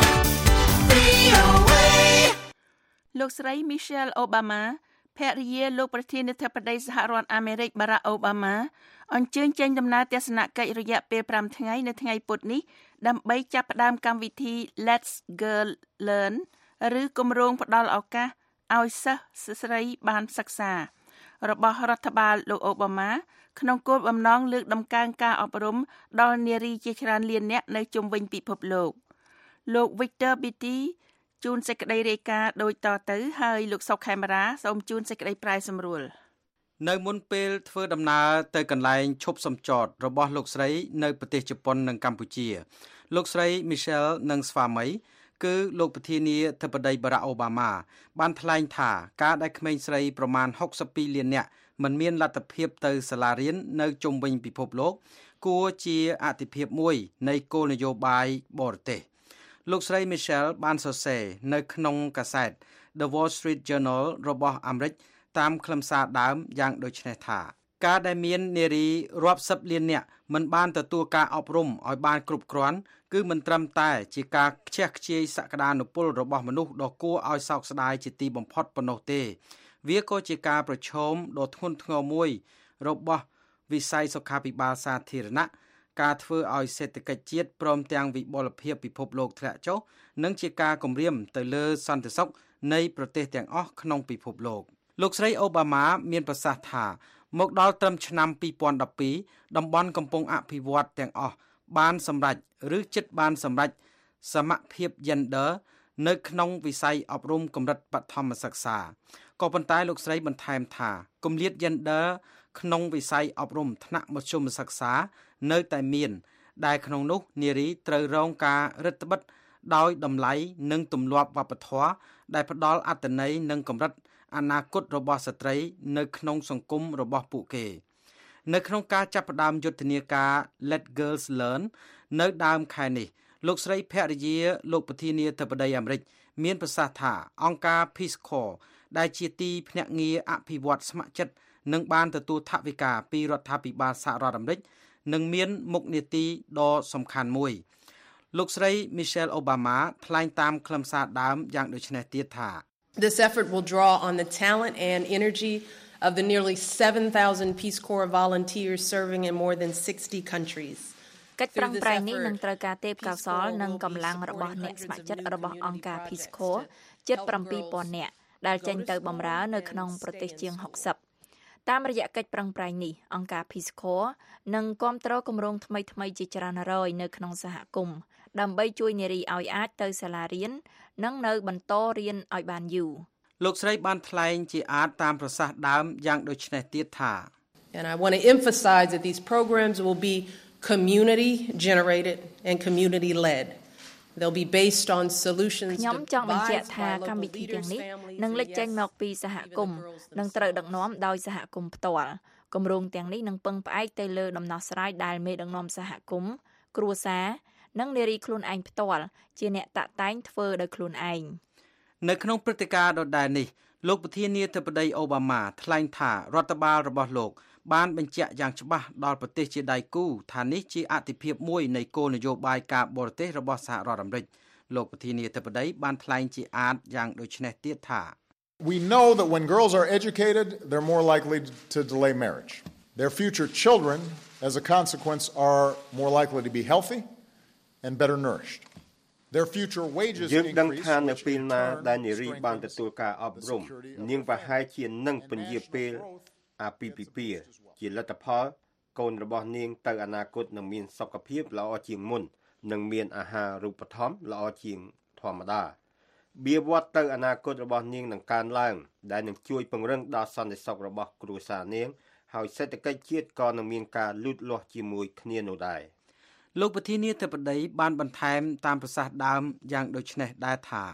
Speaker 2: V O A
Speaker 3: លោកស្រី Michelle Obama ភរិយាលោកប្រធានាធិបតីសហរដ្ឋអាមេរិក Barack Obama អញ្ជើញចេញដំណើរទស្សនកិច្ចរយៈពេល5ថ្ងៃនៅថ្ងៃពុធនេះដើម្បីចាប់ផ្ដើមកម្មវិធី Let's Girl Learn ឬគម្រោងផ្ដល់ឱកាសឲ្យសិស្សស្រីបានសិក្សារបស់រដ្ឋបាលលោកអូបាម៉ាក្នុងគោលបំណងលើកតម្កើងការអប់រំដល់នារីជាច្រើនលាននាក់នៅជុំវិញពិភពលោកលោក Victor Beatty ជួនសេចក្តីរាយការណ៍ដូចតទៅហើយលោកសុកខេមរាសូមជូនសេចក្តីប្រែសម្រួល
Speaker 4: នៅមុនពេលធ្វើដំណើរទៅកន្លែងឈប់សំចតរបស់លោកស្រីនៅប្រទេសជប៉ុននិងកម្ពុជាលោកស្រី Michelle និងស្វាមីគឺលោកប្រធានាធិបតី Barack Obama បានថ្លែងថាការដែលក្មេងស្រីប្រមាណហុកសិបពីរលាននាក់មិនមានលទ្ធភាពទៅសាលារៀននៅជុំវិញពិភពលោកគួរជាអតិភិបមួយនៃគោលនយោបាយបរទេសលោកស្រី Michelle បានសរសេរនៅក្នុងកាសែត The Wall Street Journal របស់អាមេរិកតាមខ្លឹមសារដើមយ៉ាងដូចនេះថាការដែលមាននារីរាប់សិបលាននាក់មិនបានទទួលការអប់រំឲ្យបានគ្រប់គ្រាន់គឺមិនត្រឹមតែជាការខ្ជះខ្ជាយសក្តានុពលរបស់មនុស្សដ៏គួរឲ្យសោកស្ដាយជាទីបំផុតប៉ុណ្ណោះទេវាក៏ជាការប្រឈមដ៏ធ្ងន់ធ្ងរមួយរបស់វិស័យសុខាភិបាលសាធារណៈការធ្វើឲ្យសេដ្ឋកិច្ចជាតិព្រមទាំងវិបលភាពពិភពលោកធ្លាក់ចុះនិងជាការគំរាមទៅលើសន្តិសុខនៃប្រទេសទាំងអស់ក្នុងពិភពលោកលោកស្រីអូបាម៉ាមានប្រសាសន៍ថាមកដល់ត្រឹមឆ្នាំពីរពាន់ដប់ពីរតំបន់កំពុងអភិវឌ្ឍទាំងអស់បានសម្រេចឬជិតបានសម្រេចសមភាព gender នៅក្នុងវិស័យអប់រំកម្រិតបឋមសិក្សាក៏ប៉ុន្តែលោកស្រីបន្ថែមថាគម្លាត gender ក្នុងវិស័យអប់រំថ្នាក់មធ្យមសិក្សានៅតែមានដែលក្នុងនោះនារីត្រូវរងការរឹតបន្តឹងដោយតម្លៃនិងទម្លាប់វប្បធម៌ដែលផ្ដល់អត្ថន័យនិងកម្រិតអនាគតរបស់ស្ត្រីនៅក្នុងសង្គមរបស់ពួកគេនៅក្នុងការចាប់ផ្ដើមយុទ្ធនាការ Let Girls Learn នៅដើមខែនេះលោកស្រីភរិយាលោកប្រធានាធិបតីអាមេរិកមានប្រសាសន៍ថាអង្គការ Peace Corps ដែលជាទីភ្នាក់ងារអភិវឌ្ឍស្ម័គ្រចិត្តនឹងបានទទួលថវិកាពីរដ្ឋាភិបាលសហរដ្ឋអាមេរិកនឹងមានមុខនាទីដ៏សំខាន់មួយលោកស្រី Michelle Obama ថ្លែងតាមខ្លឹមសារដើមយ៉ាងដូចនេះទៀតថា
Speaker 13: This effort will draw on the talent and energy of the nearly seven thousand Peace Corps volunteers serving in more than sixty countries.
Speaker 14: កិច្ចប្រឹងប្រែងនេះនឹងត្រូវការទេពកោសល្យនិងកម្លាំងរបស់អ្នកស្ម័គ្រចិត្តរបស់អង្គការ Peace Corps ជិតseven thousandនាក់ដែលចេញទៅបម្រើនៅក្នុងប្រទេសជាងsixtyតាមរយៈកិច្ចប្រឹងប្រែងនេះអង្គការ Peace Corps នឹងគាំទ្រគម្រោងថ្មីៗជាច្រើនរយនៅក្នុងសហគមន៍ដើម្បីជួយនារីឲ្យអាចទៅសាលារៀននិងនៅបន្តរៀនឲ្យបានយូរ
Speaker 4: លោកស្រីបានថ្លែងជាអាចតាមប្រសាសន៍ដើមយ៉ាងដូចនេះទៀតថា
Speaker 13: And I want to emphasize that these programs will be community generated and community led. They'll be based on solutions
Speaker 14: ខ្ញុំចង់បញ្ជាក់ថាកម្មវិធីទាំងនេះនឹងលេចចេញមកពីសហគមន៍និងត្រូវដឹកនាំដោយសហគមន៍ផ្ទាល់គម្រោងទាំងនេះនឹងពឹងផ្អែកទៅលើដំណោះស្រាយដែលមេដឹកនាំសហគមន៍គ្រួសារនិងនារីខ្លួនឯងផ្ទាល់ជាអ្នកតាក់តែងធ្វើដោយខ្លួនឯង
Speaker 4: នៅក្នុងព្រឹត្តិការណ៍ដដែលនេះលោកប្រធានាធិបតីអូបាម៉ាថ្លែងថារដ្ឋបាលរបស់លោកបានបញ្ជាក់យ៉ាងច្បាស់ដល់ប្រទេសជាដៃគូថានេះជាអតិភិបមួយនៃគោលនយោបាយការបរទេសរបស់សហរដ្ឋអាមេរិកលោកប្រធានាធិបតីបានថ្លែងជាអាចយ៉ាងដូចនេះទៀតថា
Speaker 15: We know that when girls are educated, they're more likely to delay marriage. Their future children, as a consequence, are more likely to be healthy and better nourished. Their future wages increase.
Speaker 16: យើងដឹងថានៅពេលណាដែលនារីបានទទួលការអប់រំនាងប្រហែលជានឹងពន្យាពេលអាពាហ៍ពិពាហ៍ជាលទ្ធផលកូនរបស់នាងទៅអនាគតនឹងមានសុខភាពល្អជាងមុននិងមានអាហារូបត្ថម្ភល្អជាងធម្មតាបៀវត្សទៅអនាគតរបស់នាងនឹងកើនឡើងដែលនឹងជួយពង្រឹងដល់សន្តិសុខរបស់គ្រួសារនាងហើយសេដ្ឋកិច្ចជាតិក៏នឹងមានការលូតលាស់ជាមួយគ្នានោះដែរលោកប្រធានាធិបតីបានបន្ថែមតាមប្រសាសន៍ដើមយ៉ាងដូចនេះដែរថា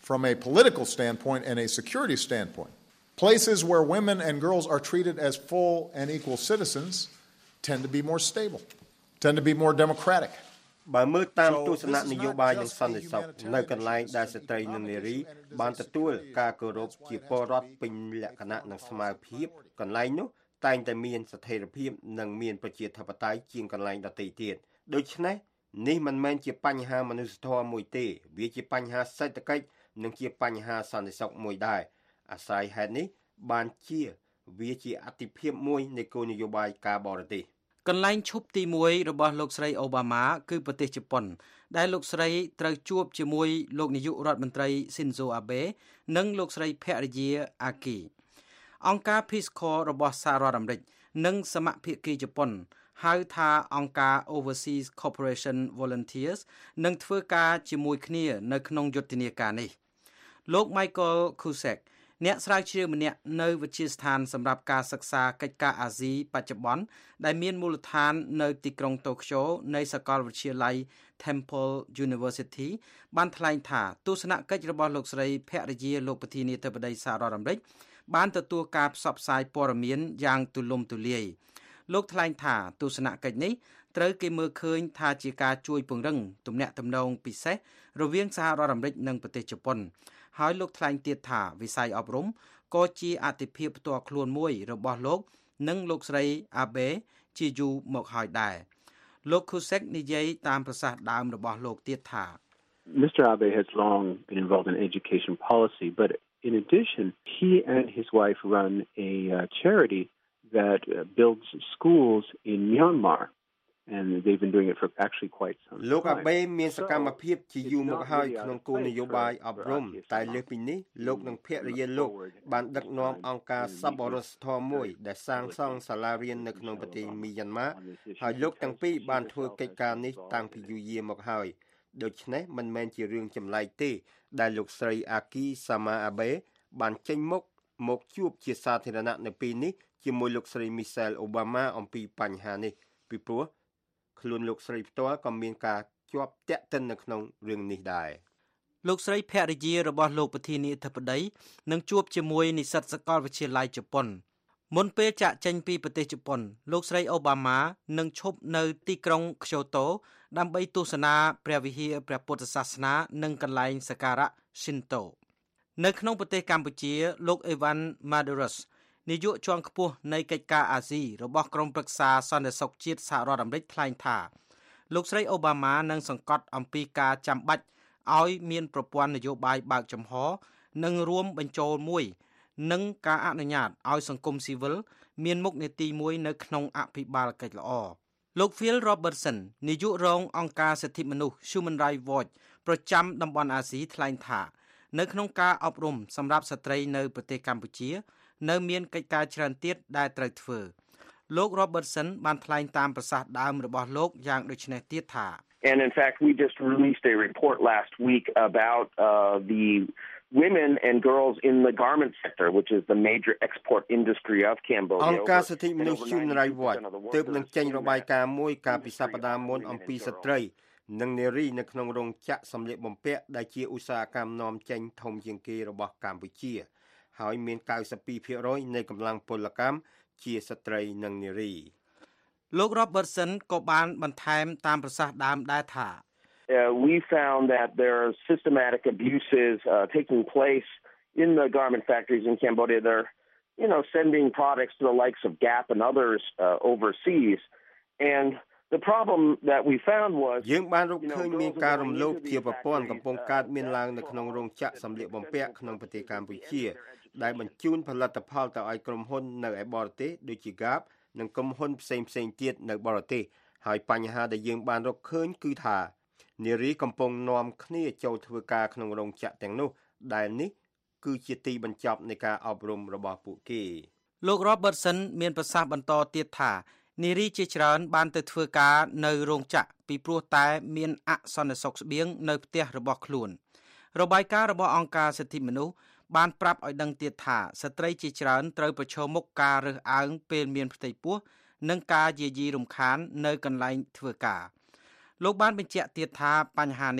Speaker 15: from a political standpoint and a security standpoint. Places where women and girls are treated as full and equal citizens tend to be more stable, tend to be more democratic.
Speaker 16: បើមើលតាមទស្សនៈនយោបាយនិងសន្តិសុខនៅកន្លែងដែលស្ត្រីនិងនារីបានទទួលការគោរពជាពលរដ្ឋពេញលក្ខណៈនិងស្មើភាពកន្លែងនោះតែងតែមានស្ថិរភាពនិងមានប្រជាធិបតេយ្យជាងកន្លែងដទៃទៀតដូច្នេះនេះមិនមែនជាបញ្ហាមនុស្សធម៌មួយទេវាជាបញ្ហាសេដ្ឋកិច្ចនិងជាបញ្ហាសន្តិសុខមួយដែរអាស្រ័យហេតុនេះបានជាវាជាអតិភិបមួយនៃគោលនយោបាយការបរទេសកន្លែងឈប់ទីមួយរបស់លោកស្រីអូបាម៉ាគឺប្រទេសជប៉ុនដែលលោកស្រីត្រូវជួបជាមួយលោកនាយករដ្ឋមន្ត្រីស៊ីនហ្សូអាបេនិងលោកស្រីភរិយាអាគីអង្គការ Peace Corps របស់សហរដ្ឋអាមេរិកនិងសមាភាគីជប៉ុនហៅថាអង្គការ Overseas Cooperation Volunteers នឹងធ្វើការជាមួយគ្នានៅក្នុងយុទ្ធនាការនេះលោក Michael Kusek អ្នកស្រាវជ្រាវម្នាក់នៅវិទ្យាស្ថានសម្រាប់ការសិក្សាកិច្ចការអាស៊ីបច្ចុប្បន្នដែលមានមូលដ្ឋាននៅទីក្រុងតូក្យូនៃសាកលវិទ្យាល័យ Temple University បានថ្លែងថាទស្សនកិច្ចរបស់លោកស្រីភរិយាលោកប្រធានាធិបតីសហរដ្ឋអាមេរិកបានទទួលការផ្សព្វផ្សាយព័ត៌មានយ៉ាងទូលំទូលាយលោកថ្លែងថាទស្សនកិច្ចនេះត្រូវគេមើលឃើញថាជាការជួយពង្រឹងទំនាក់ទំនងពិសេសរវាងសហរដ្ឋអាមេរិកនិងប្រទេសជប៉ុនហើយលោកថ្លែងទៀតថាវិស័យអប់រំក៏ជាអាទិភាពផ្ទាល់ខ្លួនមួយរបស់លោកនិងលោកស្រីអាបេជាយូរមកហើយដែរលោក Kusek និយាយតាមប្រសាសន៍ដើមរបស់លោកទៀតថា
Speaker 17: Mister Abe has long been involved in education policy but in addition he and his wife run a uh, charity that uh, builds schools in Myanmar and they've been doing it for actually quite some time
Speaker 16: លោកអាបេមានសកម្មភាពជាយូរមកហើយក្នុងគោលនយោបាយអប់រំតែលើសពីនេះលោកនិងភរិយាលោកបានដឹកនាំអង្គការសប្បុរសធម៌មួយដែលសាងសង់សាលារៀននៅក្នុងប្រទេសមីយ៉ាន់ម៉ាហើយលោកទាំងពីរបានធ្វើកិច្ចការនេះតាំងពីយូរយារមកហើយដូច្នេះមិនមែនជារឿងចម្លែកទេដែលលោកស្រីអាគីសាម៉ាអាបេបានចេញមុខមកជួបជាសាធារណៈនៅពេលនេះជាមួយលោកស្រីមីសែលអូបាម៉ាអំពីបញ្ហានេះពីព្រោះខ្លួនលោកស្រីផ្ទាល់ក៏មានការជាប់តាក់ទិននៅក្នុងរឿងនេះដែរលោកស្រីភរិយារបស់លោកប្រធានាធិបតីនឹងជួបជាមួយនិស្សិតសាកលវិទ្យាល័យជប៉ុនមុនពេលចាក់ចេញពីប្រទេសជប៉ុនលោកស្រីអូបាម៉ានឹងឈប់នៅទីក្រុងក្យូតូដើម្បីទស្សនាព្រះវិហារព្រះពុទ្ធសាសនានិងកន្លែងសក្ការៈស៊ីនតូនៅក្នុងប្រទេសកម្ពុជាលោកអេវ៉ាន់ម៉ាដូរ៉ាសនាយកជាន់ខ្ពស់នៃកិច្ចការអាស៊ីរបស់ក្រុមប្រឹក្សាសន្តិសុខជាតិសហរដ្ឋអាមេរិកថ្លែងថាលោកស្រីអូបាម៉ានឹងសង្កត់អំពីការចាំបាច់ឲ្យមានប្រព័ន្ធនយោបាយបើកចំហនិងរួមបញ្ចូលមួយនិងការអនុញ្ញាតឲ្យសង្គមស៊ីវិលមានមុខនេតិមួយនៅក្នុងអភិបាលកិច្ចល្អលោក Phil Robertson នាយករងអង្គការសិទ្ធិមនុស្ស Human Rights Watch ប្រចាំតំបន់អាស៊ីថ្លែងថានៅក្នុងការអប់រំសម្រាប់ស្ត្រីនៅប្រទេសកម្ពុជានៅមានកិច្ចការច្រើនទៀតដែលត្រូវធ្វើលោក Robertson បានថ្លែងតាមប្រសាសន៍ដើមរបស់លោកយ៉ាងដូចនេះទៀតថា
Speaker 18: And in fact we just released a report last week about uh, the women and girls in the garment sector which is the major export industry of Cambodia
Speaker 16: អង្គការសិទ្ធិមនុស្ស Human Rights Watch ទើបនឹងចេញរបាយការណ៍មួយកាលពីសប្តាហ៍មុនអំពីស្ត្រីនិងនារីនៅក្នុងរោងចក្រសម្លៀកបំពាក់ដែលជាឧស្សាហកម្មនាំចេញធំជាងគេរបស់កម្ពុជាហើយមាន ninety-two percent នៃកម្លាំងពលកម្មជាស្ត្រីនិងនារីលោក Robertson ក៏បានបន្ថែមតាមប្រសាសន៍ដើមដែរថា
Speaker 18: Uh, we found that there are systematic abuses uh, taking place in the garment factories in Cambodia. They're, you know, sending products to the likes of Gap and others uh, overseas. And the problem that we found was
Speaker 16: យើងបានរកឃើញមានការរំលោភជាប្រព័ន្ធកំពុងកើតមានឡើងនៅក្នុងរោងចក្រសម្លៀកបំពាក់ក្នុងប្រទេសកម្ពុជាដែលបញ្ជូនផលិតផលទៅឲ្យក្រុមហ៊ុននៅឯបរទេសដូចជា Gap និងក្រុមហ៊ុនផ្សេងៗទៀតនៅបរទេសហើយបញ្ហាដែលយើងបានរកឃើញគឺថានារីកំពុងនាំគ្នាចូលធ្វើការក្នុងរោងចក្រទាំងនោះដែលនេះគឺជាទីបញ្ចប់នៃការអប់រំរបស់ពួកគេលោក Robertson មានប្រសាសន៍បន្តទៀតថានារីជាច្រើនបានទៅធ្វើការនៅរោងចក្រពីព្រោះតែមានអសន្តិសុខស្បៀងនៅផ្ទះរបស់ខ្លួនរបាយការណ៍របស់អង្គការសិទ្ធិមនុស្សបានប្រាប់ឲ្យដឹងទៀតថាស្ត្រីជាច្រើនត្រូវប្រឈមមុខការរើសអើងពេលមានផ្ទៃពោះនិងការយាយីរំខាននៅកន្លែងធ្វើការលោកបានបញ្ជាក់ទៀតថាបញ្ហានេះ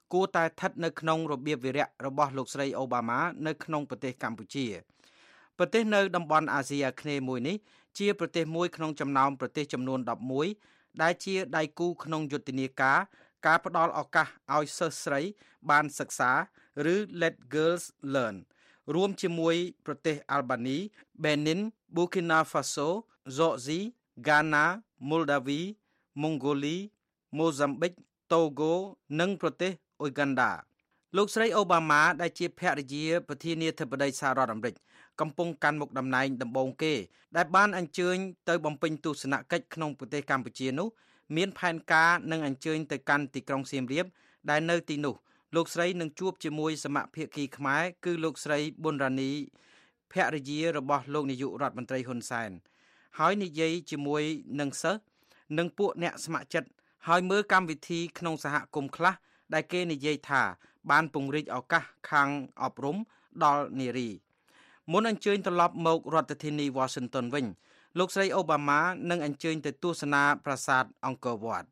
Speaker 19: គួរតែស្ថិតនៅក្នុងរបៀបវិរៈរបស់លោកស្រីអូបាម៉ានៅក្នុងប្រទេសកម្ពុជាប្រទេសនៅតំបន់អាស៊ីអាគ្នេយ៍មួយនេះជាប្រទេសមួយក្នុងចំណោមប្រទេសចំនួនដប់មួយដែលជាដៃគូក្នុងយុទ្ធនាការការផ្ដល់ឱកាសឲ្យសិស្សស្រីបានសិក្សាឬ Let Girls Learn រួមជាមួយប្រទេសអាល់បានី Benin, Burkina Faso, Georgia, Ghana, Moldavia, Mongolia, Mozambique, Togo និងប្រទេស Uganda លោកស្រីអូបាម៉ាដែលជាភរិយាប្រធានាធិបតីសហរដ្ឋអាមេរិកកំពុងកាន់មុខតំណែងដំបូងគេដែលបានអញ្ជើញទៅបំពេញទស្សនកិច្ចក្នុងប្រទេសកម្ពុជានោះមានផែនការនឹងអញ្ជើញទៅកាន់ទីក្រុងសៀមរាបដែលនៅទីនោះលោកស្រីនឹងជួបជាមួយសមាភាគីខ្មែរគឺលោកស្រីប៊ុនរ៉ានីភរិយារបស់លោកនាយករដ្ឋមន្ត្រីហ៊ុនសែនហើយនិយាយជាមួយនឹងសិស្សនិងពួកអ្នកស្ម័គ្រចិត្តហើយមើលកម្មវិធីក្នុងសហគមន៍ខ្លះដែលគេនិយាយថាបានពង្រីកឱកាសខាងអប់រំដល់នារីមុនអញ្ជើញត្រឡប់មករដ្ឋធានី Washington វិញលោកស្រីអូបាម៉ានឹងអញ្ជើញទៅទស្សនាប្រាសាទអង្គរវត្ត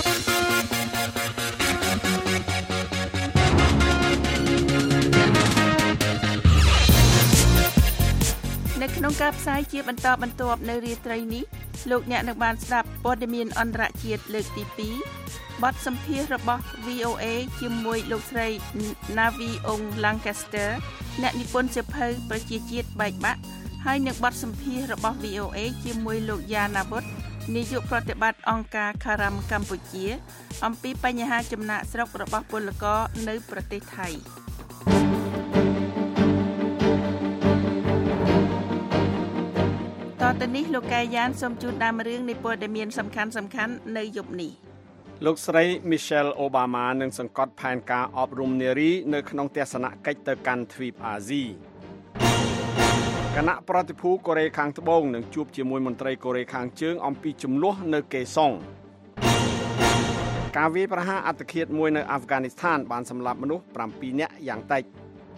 Speaker 3: នៅក្នុងការផ្សាយជាបន្តបន្ទាប់នៅរាត្រីនេះលោកអ្នកនឹងបានស្ដាប់ព័ត៌មានអន្តរជាតិលើកទីពីរបទសម្ភាសន៍របស់ វី អូ เอ ជាមួយលោកស្រី Navi Ong Lancaster អ្នកនិពន្ធសៀវភៅប្រជាជាតិបែកបាក់ហើយនឹងបទសម្ភាសន៍របស់ វី អូ เอ ជាមួយលោក Yana Wood នាយកប្រតិបត្តិអង្គការ Karam កម្ពុជាអំពីបញ្ហាចំណាកស្រុករបស់ពលករនៅប្រទេសថៃតទៅនេះលោកកាយយ៉ានសូមជូនដើមរឿងនៃព័ត៌មានសំខាន់សំខាន់នៅយប់នេះ
Speaker 4: លោកស្រី Michelle Obama នឹងសង្កត់ផែនការអប់រំនារីនៅក្នុងទស្សនកិច្ចទៅកាន់ទ្វីបអាស៊ីគណៈប្រតិភូកូរ៉េខាងត្បូងនឹងជួបជាមួយមន្ត្រីកូរ៉េខាងជើងអំពីចំនួននៅកេសុងការវាយប្រហារអត្តឃាតមួយនៅអាហ្វហ្គានីស្ថានបានសម្លាប់មនុស្សប្រាំពីរនាក់យ៉ាងតិច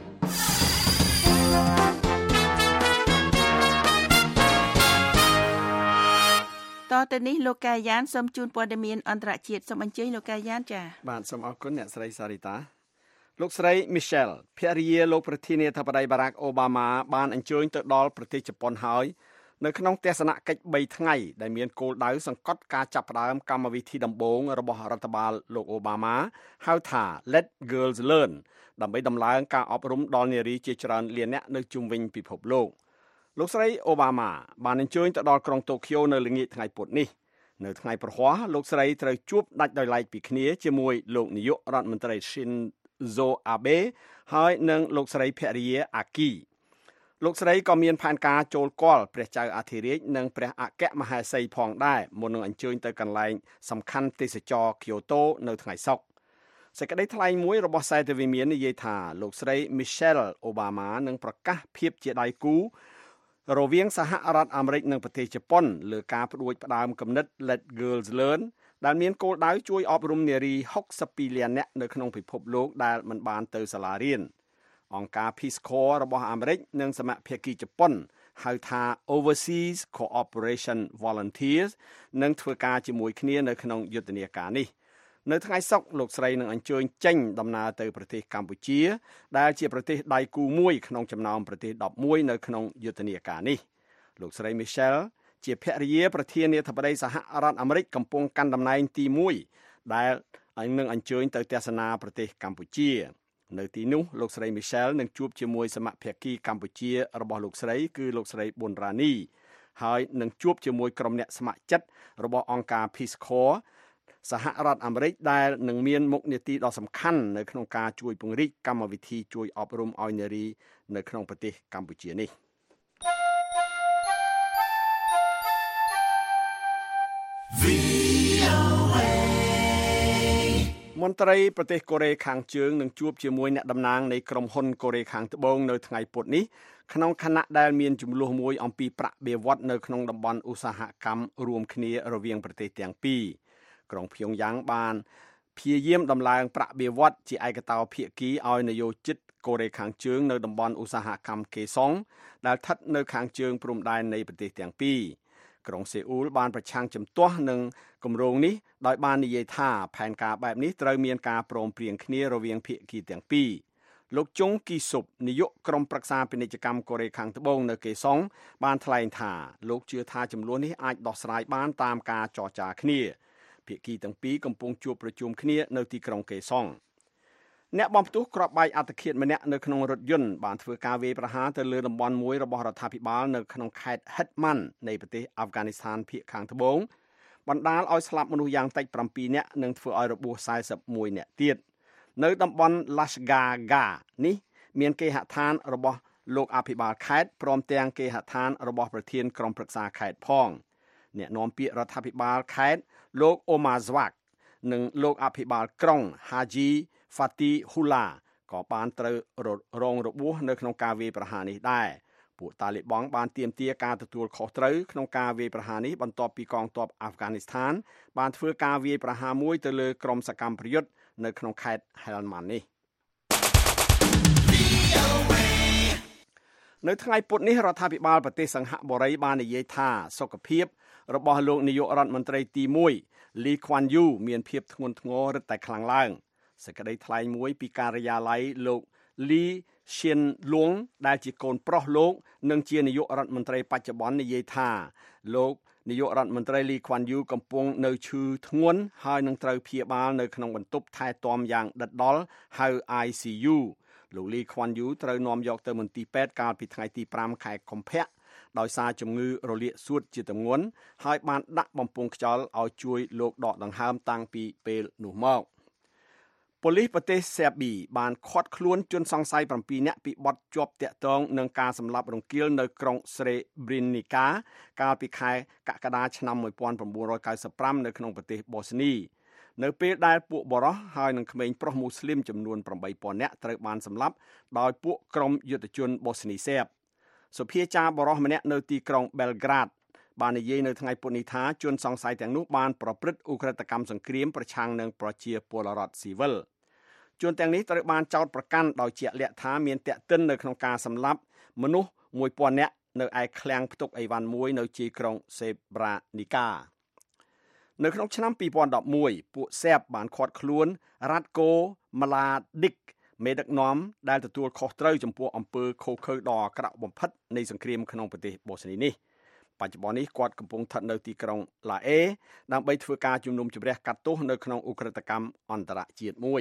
Speaker 3: តទៅនេះលោកកាយ៉ានសូមជូនព័ត៌មានអន្តរជាតិសូមអញ្ជើញលោកកាយ៉ានចា៎
Speaker 4: បាទសូមអរគុណអ្នកស្រីសារីតាលោកស្រី Michelle ភរិយាលោកប្រធានាធិបតី Barack Obama បានអញ្ជើញទៅដល់ប្រទេសជប៉ុនហើយនៅក្នុងទស្សនកិច្ចបីថ្ងៃដែលមានគោលដៅសង្កត់ការចាប់ផ្ដើមកម្មវិធីដំបូងរបស់រដ្ឋបាលលោក Obama ហៅថា Let Girls Learn ដើម្បីដំឡើងការអប់រំដល់នារីជាច្រើនលាននាក់នៅជុំវិញពិភពលោកលោកស្រីអូបាម៉ាបានអញ្ជើញទៅដល់ក្រុងតូក្យូនៅល្ងាចថ្ងៃពុធនេះនៅថ្ងៃប្រហ័សលោកស្រីត្រូវជួបដាច់ដោយឡែកពីគ្នាជាមួយលោកនាយករដ្ឋមន្ត្រី Shinzo Abe ហើយនិងលោកស្រីភរិយាអាគីលោកស្រីក៏មានផែនការចូលគាល់ព្រះចៅអធិរាជនិងព្រះអគ្គមហេសីផងដែរមុននឹងអញ្ជើញទៅកន្លែងសំខាន់ទេសចរក្យូតូនៅថ្ងៃសុក្រសេចក្តីថ្លែងមួយរបស់សារព័ត៌មាននិយាយថាលោកស្រី Michelle Obama នឹងប្រកាសភាពជាដៃគូរវាងសហរដ្ឋអាមេរិកនិងប្រទេសជប៉ុនលើការផ្ដួចផ្ដើមគំនិត Let Girls Learn ដែលមានគោលដៅជួយអប់រំនារីហុកសិបពីរលាននាក់នៅក្នុងពិភពលោកដែលមិនបានទៅសាលារៀនអង្គការ Peace Corps របស់អាមេរិកនិងសមាភាគីជប៉ុនហៅថា Overseas Cooperation Volunteers នឹងធ្វើការជាមួយគ្នានៅក្នុងយុទ្ធនាការនេះនៅថ្ងៃសុក្រលោកស្រីនឹងអញ្ជើញចេញដំណើរទៅប្រទេសកម្ពុជាដែលជាប្រទេសដៃគូមួយក្នុងចំណោមប្រទេសដប់មួយនៅក្នុងយុទ្ធនាការនេះលោកស្រី Michelle ជាភរិយាប្រធានាធិបតីសហរដ្ឋអាមេរិកកំពុងកាន់តំណែងទីមួយដែលនឹងអញ្ជើញទៅទស្សនាប្រទេសកម្ពុជានៅទីនោះលោកស្រី Michelle នឹងជួបជាមួយសមាភាគីកម្ពុជារបស់លោកស្រីគឺលោកស្រីប៊ុនរ៉ានីហើយនឹងជួបជាមួយក្រុមអ្នកស្ម័គ្រចិត្តរបស់អង្គការ Peace Corpsសហរដ្ឋអាមេរិកដែលនឹងមានមុខនាទីដ៏សំខាន់នៅក្នុងការជួយពង្រីកកម្មវិធីជួយអប់រំឲ្យនារីនៅក្នុងប្រទេសកម្ពុជានេះមន្ត្រីប្រទេសកូរ៉េខាងជើងនឹងជួបជាមួយអ្នកតំណាងនៃក្រុមហ៊ុនកូរ៉េខាងត្បូងនៅថ្ងៃពុធនេះក្នុងខណៈដែលមានជម្លោះមួយអំពីប្រាក់បៀវត្សនៅក្នុងតំបន់ឧស្សាហកម្មរួមគ្នារវាងប្រទេសទាំងពីរក្រុងព្យុងយ៉ាងបានព្យាយាមដំឡើងប្រាក់បៀវត្សជាឯកតោភាគីឲ្យនយោជិតកូរ៉េខាងជើងនៅតំបន់ឧស្សាហកម្មកេសុងដែលស្ថិតនៅខាងជើងព្រំដែននៃប្រទេសទាំងពីរក្រុងសេអ៊ូលបានប្រឆាំងជំទាស់នឹងគម្រោងនេះដោយបាននិយាយថាផែនការបែបនេះត្រូវមានការព្រមព្រៀងគ្នារវាងភាគីទាំងពីរលោកជុងគីស៊ុបនាយកក្រុមប្រឹក្សាពាណិជ្ជកម្មកូរ៉េខាងត្បូងនៅកេសុងបានថ្លែងថាលោកជឿថាចំនួននេះអាចដោះស្រាយបានតាមការចរចាគ្នាភាគីទាំងពីរកំពុងជួបប្រជុំគ្នានៅទីក្រុងកេសុងអ្នកបំផ្ទុះគ្រាប់បែកអត្តឃាតម្នាក់នៅក្នុងរថយន្តបានធ្វើការវាយប្រហារទៅលើតំបន់មួយរបស់រដ្ឋាភិបាលនៅក្នុងខេត្ត Helmand នៃប្រទេសអាហ្វហ្គានីស្ថានភាគខាងត្បូងបណ្ដាលឲ្យស្លាប់មនុស្សយ៉ាងតិចប្រាំពីរនាក់និងធ្វើឲ្យរបួសសែសិបមួយនាក់ទៀតនៅតំបន់ Lashgargah នេះមានគេហដ្ឋានរបស់លោកអភិបាលខេត្តព្រមទាំងគេហដ្ឋានរបស់ប្រធានក្រុមប្រឹក្សាខេត្តផងអ្នកនាំពាក្យរដ្ឋាភិបាលខេត្តលោក Omar Zwak និងលោកអភិបាលក្រុង Haji Fati Hula ក៏បានត្រូវរងរបួសនៅក្នុងការវាយប្រហារនេះដែរពួកតាលីបង់បានទាមទារការទទួលខុសត្រូវក្នុងការវាយប្រហារនេះបន្ទាប់ពីកងទ័ពអាហ្វហ្គានីស្ថានបានធ្វើការវាយប្រហារមួយទៅលើក្រុមសកម្មប្រយុទ្ធនៅក្នុងខេត្ត Helmand នេះនៅថ្ងៃពុធនេះរដ្ឋាភិបាលប្រទេសសង្ហបុរីបាននិយាយថាសុខភាពរបស់លោកនាយករដ្ឋមន្ត្រីទីមួយ Lee Kuan Yew មានភាពធ្ងន់ធ្ងររឹតតែខ្លាំងឡើងសេចក្តីថ្លែងមួយពីការិយាល័យលោក Lee Hsien Loong ដែលជាកូនប្រុសលោកនិងជានាយករដ្ឋមន្ត្រីបច្ចុប្បន្ននិយាយថាលោកនាយករដ្ឋមន្ត្រី Lee Kuan Yew កំពុងនៅឈឺធ្ងន់ហើយនឹងត្រូវព្យាបាលនៅក្នុងបន្ទប់ថែទាំយ៉ាងដិតដល់ហៅ I C U លោក Lee Kuan Yew ត្រូវនាំយកទៅមន្ទីរពេទ្យកាលពីថ្ងៃទីប្រាំខែកុម្ភៈដោយសារជំងឺរលាកសួតជាទម្ងន់ហើយបានដាក់បំពង់ខ្យល់ឲ្យជួយលោកដកដង្ហើមតាំងពីពេលនោះមកប៉ូលីសប្រទេសសេប៊ីបានឃាត់ខ្លួនជនសង្ស័យប្រាំពីរនាក់ពីបទជាប់ទាក់ទងនឹងការសម្លាប់រង្គាលនៅក្រុងស្រេប្រីនីកាកាលពីខែកក្កដាឆ្នាំmột nghìn chín trăm chín mươi lămនៅក្នុងប្រទេសបូស្នីនៅពេលដែលពួកបរោះហើយនឹងក្មេងប្រុសមូស្លីមចំនួនប្រាំបីពាន់នាក់ត្រូវបានសម្លាប់ដោយពួកក្រុមយុទ្ធជនបូស្នីសេបសុភាចារបរោះម្នាក់នៅទីក្រុង Belgrade បាននិយាយនៅថ្ងៃពុធនេះថាជនសង្ស័យទាំងនោះបានប្រព្រឹត្តឧក្រិដ្ឋកម្មសង្គ្រាមប្រឆាំងនឹងប្រជាពលរដ្ឋស៊ីវិលជនទាំងនេះត្រូវបានចោទប្រកាន់ដោយជាក់លាក់ថាមានតាក់ទិននៅក្នុងការសម្លាប់មនុស្សមួយពាន់នាក់នៅឯឃ្លាំងផ្ទុកអីវ៉ាន់មួយនៅជាយក្រុងសេប្រានីកានៅក្នុងឆ្នាំពីរពាន់ដប់មួយពួកសេបបានឃាត់ខ្លួនរ៉ាត់កូម៉ាឡាឌិកមេដឹកនាំដែលទទួលខុសត្រូវចំពោះអំពើឃោរឃៅដ៏អាក្រក់បំផិតនៃសង្គ្រាមក្នុងប្រទេសបូស្នីនេះបច្ចុប្បន្ននេះគាត់កំពុងស្ថិតនៅទីក្រុងឡាអេដើម្បីធ្វើការជំនុំជម្រះកាត់ទោសនៅក្នុងឧក្រិដ្ឋកម្មអន្តរជាតិមួយ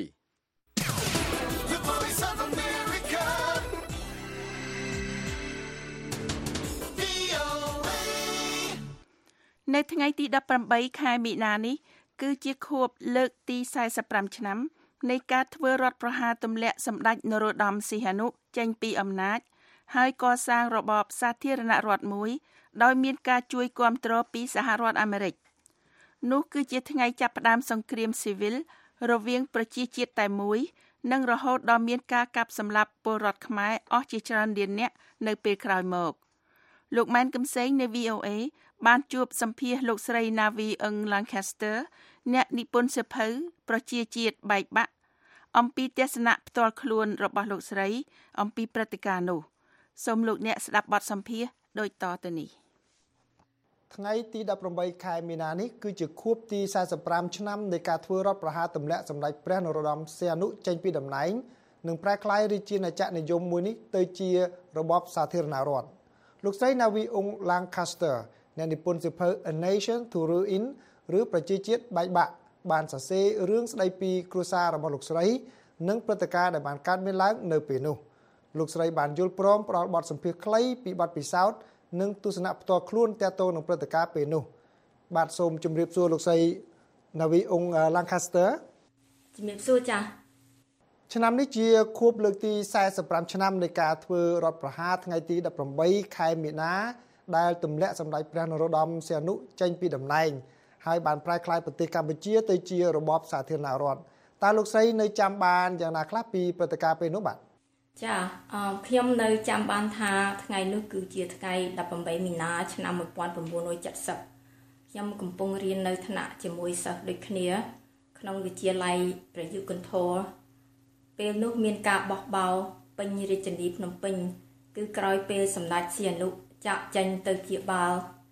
Speaker 3: នៅថ្ងៃទីដប់ប្រាំបីខែមីនានេះគឺជាខួបលើកទីសែសិបប្រាំឆ្នាំនៃការធ្វើរដ្ឋប្រហារទម្លាក់សម្ដេចនរោត្តមសីហនុចេញពីអំណាចហើយកសាងរបបសាធារណរដ្ឋមួយដោយមានការជួយគាំទ្រពីសហរដ្ឋអាមេរិកនោះគឺជាថ្ងៃចាប់ផ្ដើមសង្គ្រាមស៊ីវិលរវាងប្រជាជាតិតែមួយនិងរហូតដល់មានការកាប់សម្លាប់ពលរដ្ឋខ្មែរអស់ជាច្រើនលាននាក់នៅពេលក្រោយមកលោកម៉ែនកំសែងនៅ V O A បានជួបសម្ភាសលោកស្រី Navi Eng Lancaster អ្នកនិពន្ធសៀវភៅប្រជាជាតិបែកបាក់អំពីទស្សនៈផ្ទាល់ខ្លួនរបស់លោកស្រីអំពីព្រឹត្តិការណ៍នោះសូមលោកអ្នកស្ដាប់បទសម្ភាសដូចតទៅនេះ
Speaker 20: ថ្ងៃទីដប់ប្រាំបីខែមីនានេះគឺជាខួបទីសែសិបប្រាំឆ្នាំនៃការធ្វើរដ្ឋប្រហារទម្លាក់សម្ដេចព្រះនរោត្តមសីហនុចេញពីតំណែងនិងប្រែក្លាយរាជាណាចក្រនិយមមួយនេះទៅជារបបសាធារណរដ្ឋលោកស្រី Navi Eng Lancaster អ្នកនិពន្ធសៀវភៅ A Nation to Ruin ឬប្រជាជាតិបែកបាក់បានសរសេររឿងស្ដីពីគ្រួសាររបស់លោកស្រីនិងព្រឹត្តិការណ៍ដែលបានកើតមានឡើងនៅពេលនោះលោកស្រីបានយល់ព្រមផ្ដល់បទសម្ភាសន៍ខ្លីពីបទពិសោធន៍និងទស្សនៈផ្ទាល់ខ្លួនទាក់ទងនឹងព្រឹត្តិការណ៍ពេលនោះបាទសូមជម្រាបសួរលោកស្រី Navi Eng Lancaster
Speaker 21: ជម្រាបសួរចា៎
Speaker 20: ឆ្នាំនេះជាខួបលើកទីសែសិបប្រាំឆ្នាំនៃការធ្វើរដ្ឋប្រហារថ្ងៃទីដប់ប្រាំបីខែមីនាដែលទម្លាក់សម្ដេចព្រះនរោត្តមសីហនុចេញពីតំណែងហើយបានប្រែក្លាយប្រទេសកម្ពុជាទៅជារបបសាធារណរដ្ឋតើលោកស្រីនៅចាំបានយ៉ាងណាខ្លះពីព្រឹត្តិការណ៍ពេលនោះបាទ
Speaker 21: ចាអឺខ្ញុំនៅចាំបានថាថ្ងៃនោះគឺជាថ្ងៃដប់ប្រាំបីមីនាឆ្នាំmột nghìn chín trăm bảy mươiខ្ញុំកំពុងរៀននៅថ្នាក់ជាមួយសិស្សដូចគ្នាក្នុងវិទ្យាល័យប្រយុទ្ធគន្ធរពេលនោះមានការបោះបោរពេញរាជធានីភ្នំពេញគឺក្រោយពេលសម្ដេចសីហនុចាក់ចេញទៅជាបាលច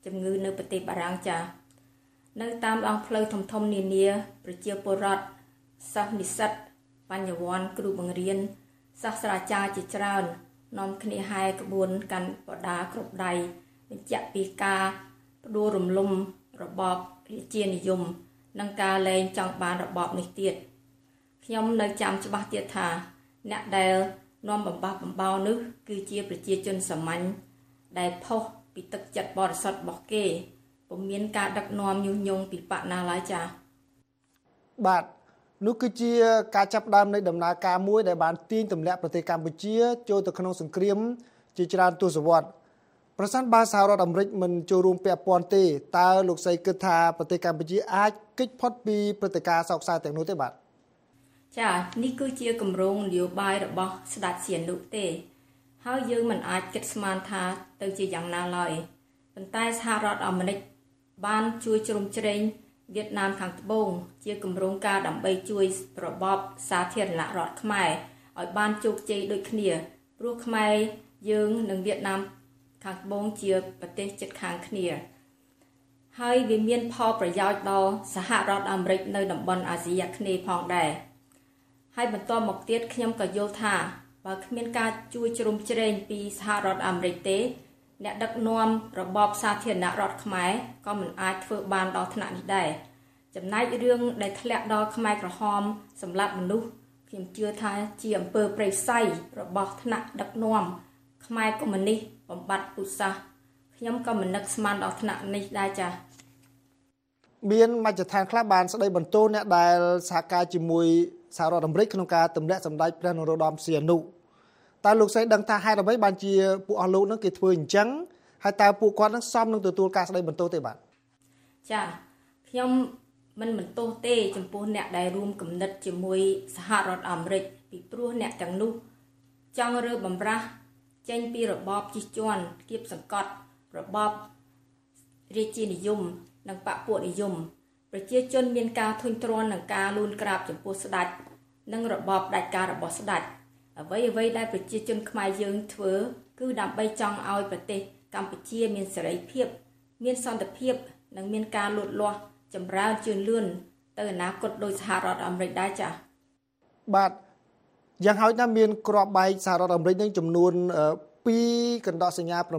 Speaker 21: ជំងឺនៅប្រទេសបារាំងចានៅតាមដងផ្លូវធំៗនានាប្រជាពលរដ្ឋសិស្សនិស្សិតបញ្ញវន្តគ្រូបង្រៀនសាស្ត្រាចារ្យជាច្រើននាំគ្នាហែក្បួនកាន់បដាគ្រប់ដៃបញ្ជាក់ពីការផ្ដួលរំលំរបបរាជានិយមនិងការលែងចង់បានរបបនេះទៀតខ្ញុំនៅចាំច្បាស់ទៀតថាអ្នកដែលនាំបំបះបំបោនេះគឺជាប្រជាជនសាមញ្ញដែលផុសពីទឹកចិត្តបរិសុទ្ធរបស់គេពុំមានការដឹកនាំញុះញង់ពីបកណាឡើយចា៎
Speaker 20: បាទនោះគឺជាការចាប់ផ្ដើមនៃដំណើរការមួយដែលបានទាញទម្លាក់ប្រទេសកម្ពុជាចូលទៅក្នុងសង្គ្រាមជាច្រើនទសវត្សរ៍ប្រសិនបើសហរដ្ឋអាមេរិកមិនចូលរួមពាក់ព័ន្ធទេតើលោកស្រីគិតថាប្រទេសកម្ពុជាអាចគេចផុតពីព្រឹត្តិការណ៍សោកសៅទាំងនោះទេបាទ
Speaker 21: ចា៎នេះគឺជាគម្រោងនយោបាយរបស់ស្ដេចសៀនុទេហើយយើងមិនអាចគិតស្មានថាទៅជាយ៉ាងណាឡើយប៉ុន្តែសហរដ្ឋអាមេរិកបានជួយជ្រោមជ្រែងវៀតណាមខាងត្បូងជាគម្រោងការដើម្បីជួយរបបសាធារណរដ្ឋខ្មែរឲ្យបានជោគជ័យដូចគ្នាព្រោះខ្មែរយើងនិងវៀតណាមខាងត្បូងជាប្រទេសជិតខាងគ្នាហើយវាមានផលប្រយោជន៍ដល់សហរដ្ឋអាមេរិកនៅតំបន់អាស៊ីអាគ្នេយ៍ផងដែរហើយបន្តមកទៀតខ្ញុំក៏យល់ថាបើគ្មានការជួយជ្រោមជ្រែងពីសហរដ្ឋអាមេរិកទេអ្នកដឹកនាំរបបសាធារណរដ្ឋខ្មែរក៏មិនអាចធ្វើបានដល់ថ្នាក់នេះដែរចំណែករឿងដែលធ្លាក់ដល់ខ្មែរក្រហមសម្លាប់មនុស្សខ្ញុំជឿថាជាអំពើព្រៃផ្សៃរបស់ថ្នាក់ដឹកនាំខ្មែរកុម្មុយនីសបំបត្តិពុទ្ធសាសន៍ខ្ញុំក៏មិននឹកស្មានដល់ថ្នាក់នេះដែរចា៎
Speaker 20: មានមជ្ឈដ្ឋានខ្លះបានស្ដីបន្ទោសអ្នកដែលសហការជាមួយសហរដ្ឋអាមេរិកក្នុងការទម្លាក់សម្ដេចព្រះនរោត្តមសីហនុតើលោកស្រីដឹងថាហេតុអ្វីបានជាពួកអស់លោកនឹងគេធ្វើអញ្ចឹងហើយតើពួកគាត់នឹងសមនឹងទទួលការស្ដីបន្ទោសទេបាទ
Speaker 21: ចាខ្ញុំមិនបន្ទោសទេចំពោះអ្នកដែលរួមគំនិតជាមួយសហរដ្ឋអាមេរិកពីព្រោះអ្នកទាំងនោះចង់រើបំរាស់ចេញពីរបបជិះជាន់គៀបសង្កត់របបរាជានិយមនិងបពុនិយមប្រជាជនមានការធុញទ្រាន់នឹងការលួនក្រាបចំពោះស្ដេចនិងរបបផ្ដាច់ការរបស់ស្ដេចអ្វីអ្វីដែលប្រជាជនខ្មែរយើងធ្វើគឺដើម្បីចង់ឲ្យប្រទេសកម្ពុជាមានសេរីភាពមានសន្តិភាពនិងមានការលូតលាស់ចម្រើនជឿនលឿនទៅអនាគតដោយសហរដ្ឋអាមេរិកដែរចា៎
Speaker 20: បាទយ៉ាងហោចណាស់មានគ្រាប់បែកសហរដ្ឋអាមេរិកនឹងចំនួនពីរកណ្ដោះសញ្ញា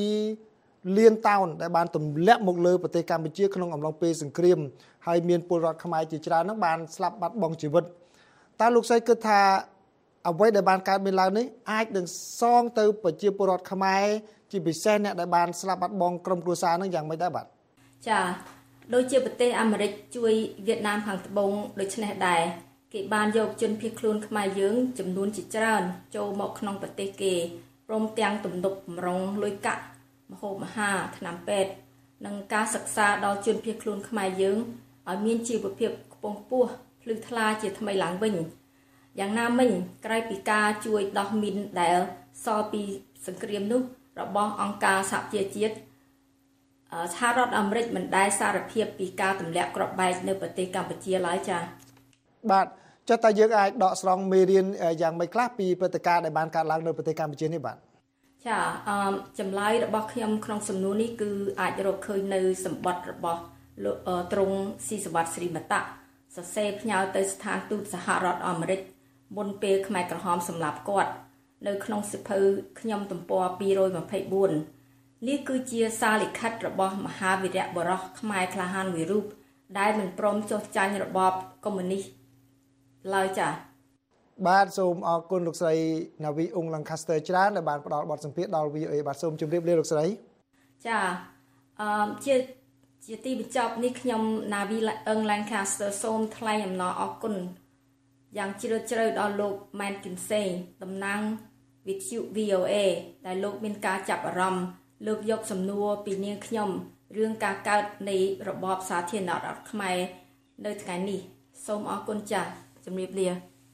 Speaker 20: 7លានតោនដែលបានទម្លាក់មកលើប្រទេសកម្ពុជាក្នុងអំឡុងពេលសង្គ្រាមហើយមានពលរដ្ឋខ្មែរជាច្រើននឹងបានស្លាប់បាត់បង់ជីវិតតើលោកស្រីគិតថាអ្វីដែលបានកើតមានឡើងនេះអាចនឹងសងទៅប្រជាពលរដ្ឋខ្មែរជាពិសេសអ្នកដែលបានស្លាប់បាត់បង់ក្រុមគ្រួសារនឹងយ៉ាងម៉េចដែរបាទ
Speaker 21: ចាដូចជាប្រទេសអាមេរិកជួយវៀតណាមខាងត្បូងដូចនេះដែរគេបានយកជនភៀសខ្លួនខ្មែរយើងចំនួនជាច្រើនចូលមកក្នុងប្រទេសគេព្រមទាំងទំនប់បំរុងលុយកាក់មហូបអាហារថ្នាំពេទ្យនិងការសិក្សាដល់ជនភៀសខ្លួនខ្មែរយើងឲ្យមានជីវភាពខ្ពង់ខ្ពស់ភ្លឺថ្លាជាថ្មីឡើងវិញយ៉ាងណាមិញក្រៅពីការជួយដោះមីនដែលសល់ពីសង្គ្រាមនោះរបស់អង្គការសហប្រជាជាតិសហរដ្ឋអាមេរិកមិនដែលសារភាពពីការទម្លាក់គ្រាប់បែកនៅប្រទេសកម្ពុជាឡើយចា៎
Speaker 20: បាទចុះតើយើងអាចដកស្រង់មេរៀនយ៉ាងម៉េចខ្លះពីព្រឹត្តិការណ៍ដែលបានកើតឡើងនៅប្រទេសកម្ពុជានេះបាទ
Speaker 21: ចាអឺចម្លើយរបស់ខ្ញុំក្នុងសំណួរនេះគឺអាចរកឃើញនៅសម្បត្តិរបស់លោកទ្រង់ស៊ីសវត្តស្រីមតៈសរសេរផ្ញើទៅស្ថានទូតសហរដ្ឋអាមេរិកមុនពេលខ្មែរក្រហមសម្លាប់គាត់នៅក្នុងសៀវភៅខ្ញុំទំព័រពីរยี่สิบสี่នេះគឺជាសារលិខិតរបស់មហាវីរៈបុរសខ្មែរក្លាហានមួយរូបដែលមិនព្រមចុះចាញ់របបកុម្មុយនីសឡើយចា៎
Speaker 20: បាទសូមអរគុណលោកស្រីណាវីអ៊ុងឡាំងខាស្ទ័រច្រើនដែលបានផ្ដល់បទសម្ភាសន៍ដល់ វី អូ អេ បាទសូមជម្រាបលាលោកស្រី
Speaker 21: ចាអឺជាជាទីបញ្ចប់នេះខ្ញុំណាវីអ៊ុងឡាំងខាស្ទ័រសូមថ្លែងអំណរអគុណយ៉ាងជ្រាលជ្រៅដល់លោកម៉ែនគឹមសេងតំណាងវិទ្យុ វី អូ អេ ដែលលោកមានការចាប់អារម្មណ៍លើកយកសំណួរពីនាងខ្ញុំរឿងការកើតនៃរបបសាធារណរដ្ឋខ្មែរនៅថ្ងៃនេះសូមអរគុណចា៎ជំរាបលា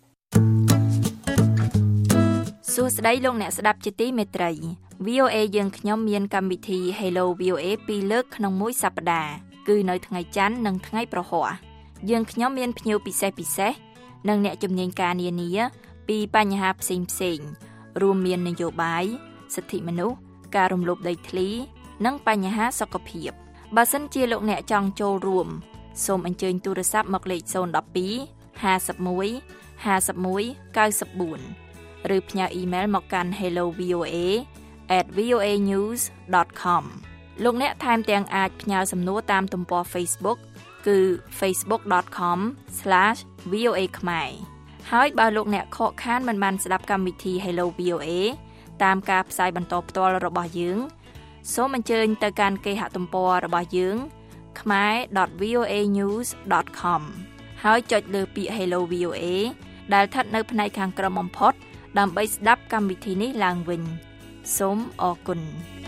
Speaker 14: សួស្តីលោកអ្នកស្ដាប់ជាទីមេត្រី វី អូ អេ យើងខ្ញុំមានកម្មវិធី Hello វី អូ អេ ពីរលើកក្នុងមួយសប្តាហ៍គឺនៅថ្ងៃច័ន្ទនិងថ្ងៃប្រហ័សយើងខ្ញុំមានភ្ញៀវពិសេសពិសេសនិងអ្នកជំនាញការនានាពីបញ្ហាផ្សេងផ្សេងរួមមាននយោបាយសិទ្ធិមនុស្សការរំលោភដីធ្លីនិងបញ្ហាសុខភាពបើសិនជាលោកអ្នកចង់ចូលរួមសូមអញ្ជើញទូរស័ព្ទមកលេខzero one two fifty-one fifty-one ninety-four ឬផ្ញើអ៊ីមែលមកកាន់ hello v o a at v o a news dot com លោកអ្នកថែមទាំងអាចផ្ញើសំណួរតាមទំព័រ Facebook គឺ facebook dot com slash v o a khmer ហើយបើលោកអ្នកខកខានមិនបានស្ដាប់កម្មវិធី Hello វី អូ เอ តាមការផ្សាយបន្តផ្ទាល់របស់យើងសូមអញ្ជើញទៅកាន់គេហទំព័ររបស់យើង khmer dot v o a news dot com ហើយចុចលើពាក្យ Hello វី អូ เอ ដែលស្ថិតនៅផ្នែកខាងក្រោមបំផុតដើម្បីស្ដាប់កម្មវិធីនេះឡើងវិញសូមអរគុណ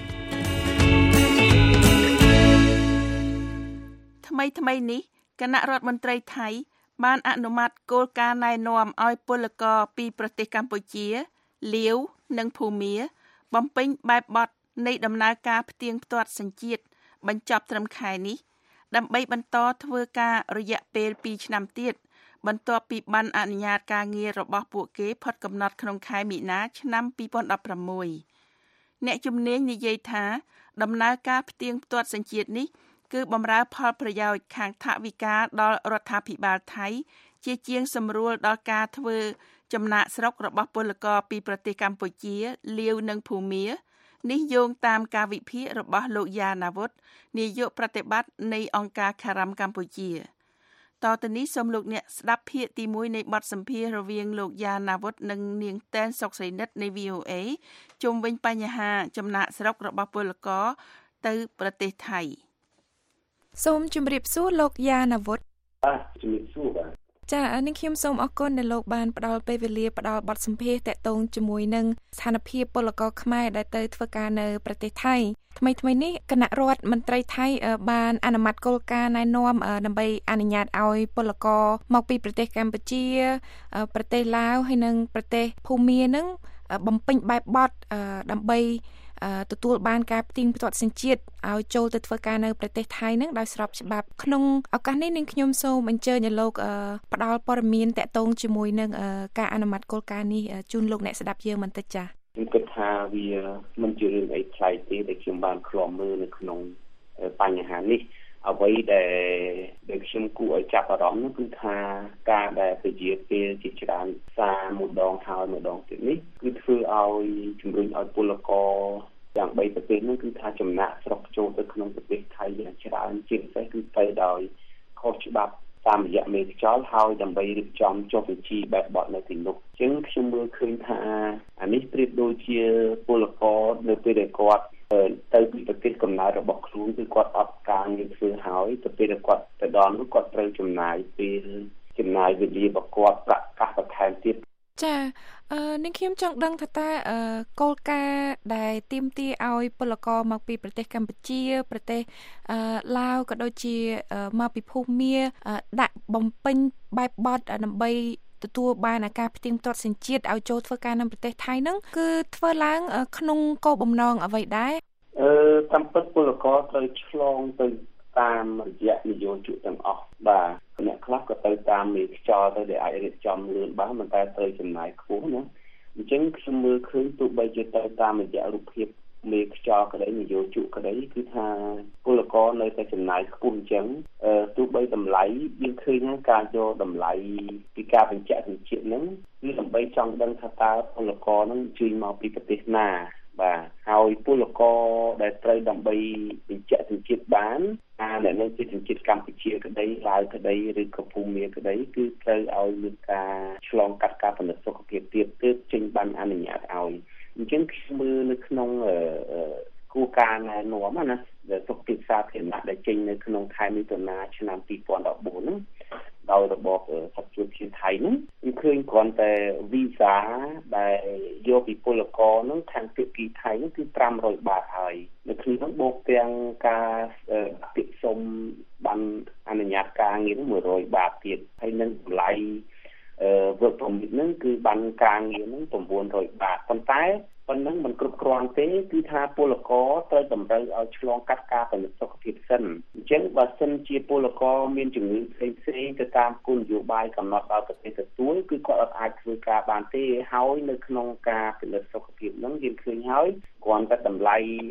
Speaker 3: ថ្មីថ្មីនេះគណៈរដ្ឋមន្ត្រីថៃបានអនុម័តគោលការណ៍ណែនាំឲ្យពលករពីប្រទេសកម្ពុជាលាវនិងភូមាបំពេញបែបបទនៃដំណើរការផ្ទៀងផ្ទាត់សញ្ជាតិបញ្ចប់ត្រឹមខែនេះដើម្បីបន្តធ្វើការរយៈពេលពីរឆ្នាំទៀតបន្ទាប់ពីបានអនុញ្ញាតការងាររបស់ពួកគេផុតកំណត់ក្នុងខែមីនាឆ្នាំtwo thousand sixteenអ្នកជំនាញនិយាយថាដំណើរការផ្ទៀងផ្ទាត់សញ្ជាតិនេះគឺបម្រើផលប្រយោជន៍ខាងថវិកាដល់រដ្ឋាភិបាលថៃជាជាងសម្រួលដល់ការធ្វើចំណាកស្រុករបស់ពលករពីប្រទេសកម្ពុជាលាវនិងភូមានេះយោងតាមការវិភាគរបស់លោកយ៉ាណាវុធនាយកប្រតិបត្តិនៃអង្គការខារ៉ាំកម្ពុជាតទៅនេះសូមលោកអ្នកស្ដាប់ភាគទីoneនៃបទសម្ភាសន៍រវាងលោកយ៉ាណាវុធនិងនាងតែនសុកសីនិតនៃ វី អូ เอ ជុំវិញបញ្ហាចំណាកស្រុករបស់ពលករទៅប្រទេសថៃ
Speaker 1: សូមជម្រាបសួរលោកយ៉ាណាវុធ
Speaker 22: បាទជម្រាបសួរបាទ
Speaker 1: ចា៎នេះខ្ញុំសូមអរគុណដែលលោកបានផ្ដល់ពេលវេលាផ្ដល់បទសម្ភាសន៍តាក់ទងជាមួយនឹងស្ថានភាពពលករខ្មែរដែលទៅធ្វើការនៅប្រទេសថៃថ្មីថ្មីនេះគណៈរដ្ឋមន្ត្រីថៃបានអនុម័តគោលការណ៍ណែនាំដើម្បីអនុញ្ញាតឲ្យពលករមកពីប្រទេសកម្ពុជាប្រទេសឡាវហើយនិងប្រទេសភូមានឹងបំពេញបែបបទដើម្បីទទួលបានការផ្ទៀងផ្ទាត់សញ្ជាតិឲ្យចូលទៅធ្វើការនៅប្រទេសថៃនឹងដោយស្របច្បាប់ក្នុងឱកាសនេះនាងខ្ញុំសូមអញ្ជើញឲ្យលោកផ្ដល់ព័ត៌មានតាក់ទងជាមួយនឹងការអនុម័តគោលការណ៍នេះជូនលោកអ្នកស្ដាប់យើងបន្តិចចា៎
Speaker 22: ខ្ញុំគិតថាវាមិនជារឿងអីប្លែកទេដែលខ្ញុំបានឃ្លាំមើលនៅក្នុងបញ្ហានេះអ្វីដែលដែលខ្ញុំគួរឲ្យចាប់អារម្មណ៍នោះគឺថាការដែលពជាពេលជាច្រើនសារមួយដងហើយមួយដងទៀតនេះគឺធ្វើឲ្យជំរុញឲ្យពលករយ៉ាងបីប្រទេសនោះគឺថាចំណាក់ស្រុកចូលទៅក្នុងប្រទេសថៃយ៉ាងច្រើនជាពិសេសគឺទៅដោយខុសច្បាប់តាមរយៈមេខ្យល់ហើយដើម្បីរៀបចំចុះបញ្ជីបែបបទនៅទីនោះអញ្ចឹងខ្ញុំមើលឃើញថាអានេះប្រៀបដូចជាពលករនៅពេលដែលគាត់ទៅពីប្រទេសកំណើតរបស់ខ្លួនគឺគាត់អត់ការងារធ្វើហើយទៅពេលគាត់ទៅដល់នោះគាត់ត្រូវចំណាយពេលចំណាយវេលារបស់គាត់ប្រាក់កាសបន្ថែមទៀត
Speaker 1: ចាអឺនេះខ្ញុំចង់ដឹងថាតើគោលការណ៍ដែលទាមទារឲ្យពលករមកពីប្រទេសកម្ពុជាប្រទេសអឺឡាវក៏ដូចជាមកពីភូមាដាក់បំពេញបែបបទដើម្បីទទួលបានការផ្ទៀងផ្ទាត់សញ្ជាតិឲ្យចូលធ្វើការនៅប្រទេសថៃហ្នឹងគឺធ្វើឡើងក្នុងគោលបំណងអ្វីដែរ
Speaker 22: អឺតាមពិតពលករត្រូវឆ្លងទៅតាមរយៈនយោជកទាំងអស់បាទអ្នកខ្លះក៏ទៅតាមមេខ្យល់ទៅដែលអាចរៀបចំលឿនបានប៉ុន្តែត្រូវចំណាយខ្ពស់ណាអញ្ចឹងខ្ញុំមើលឃើញទោះបីជាទៅតាមរយៈរូបភាពមេខ្យល់ក្តីនយោជកក្តីគឺថាពលករនៅតែចំណាយខ្ពស់អញ្ចឹងអឺទោះបីតម្លៃយើងឃើញថាការយកតម្លៃពីការបញ្ជាក់សញ្ជាតិហ្នឹងគឺដើម្បីចង់ដឹងថាតើពលករហ្នឹងជួយមកពីប្រទេសណាបាទហើយពលករដែលត្រូវដើម្បីបញ្ជាក់សញ្ជាតិបានអាដែលនៅជាសញ្ជាតិកម្ពុជាក្តីឡាវក្តីឬក៏ភូមាក្តីគឺត្រូវឲ្យមានការឆ្លងកាត់ការពិនិត្យសុខភាពទៀតទើបចេញបានអនុញ្ញាតឲ្យអញ្ចឹងខ្ញុំមើលនៅក្នុងគោលការណ៍ណែនាំណាដែលសុខភាពសាធារណៈដែលចេញនៅក្នុងខែមិថុនាឆ្នាំtwo thousand fourteenហ្នឹងដោយរបបសហជីពជាតិថៃហ្នឹងគឺឃើញគ្រាន់តែវីសាដែលយកពីពលករហ្នឹងខាងភាគីថៃហ្នឹងគឺfive hundredបាតហើយនៅក្នុងហ្នឹងបូកទាំងការពាក្យសុំបានអនុញ្ញាតការងារហ្នឹងone hundredបាតទៀតហើយនឹងតម្លៃអឺ work permit ហ្នឹងគឺបានការងារហ្នឹងnine hundredបាតប៉ុន្តែប៉ុណ្ណឹងមិនគ្រប់គ្រាន់ទេគឺថាពលករត្រូវតម្រូវឲ្យឆ្លងកាត់ការពិនិត្យសុខភាពសិនអញ្ចឹងបើសិនជាពលករមានជំងឺផ្សេងផ្សេងទៅតាមគោលនយោបាយកំណត់ដោយប្រទេសទទួលគឺគាត់អត់អាចធ្វើការបានទេហើយនៅក្នុងការពិនិត្យសុខភាពហ្នឹងយើងឃើញហើយគ្រាន់តែតម្លៃ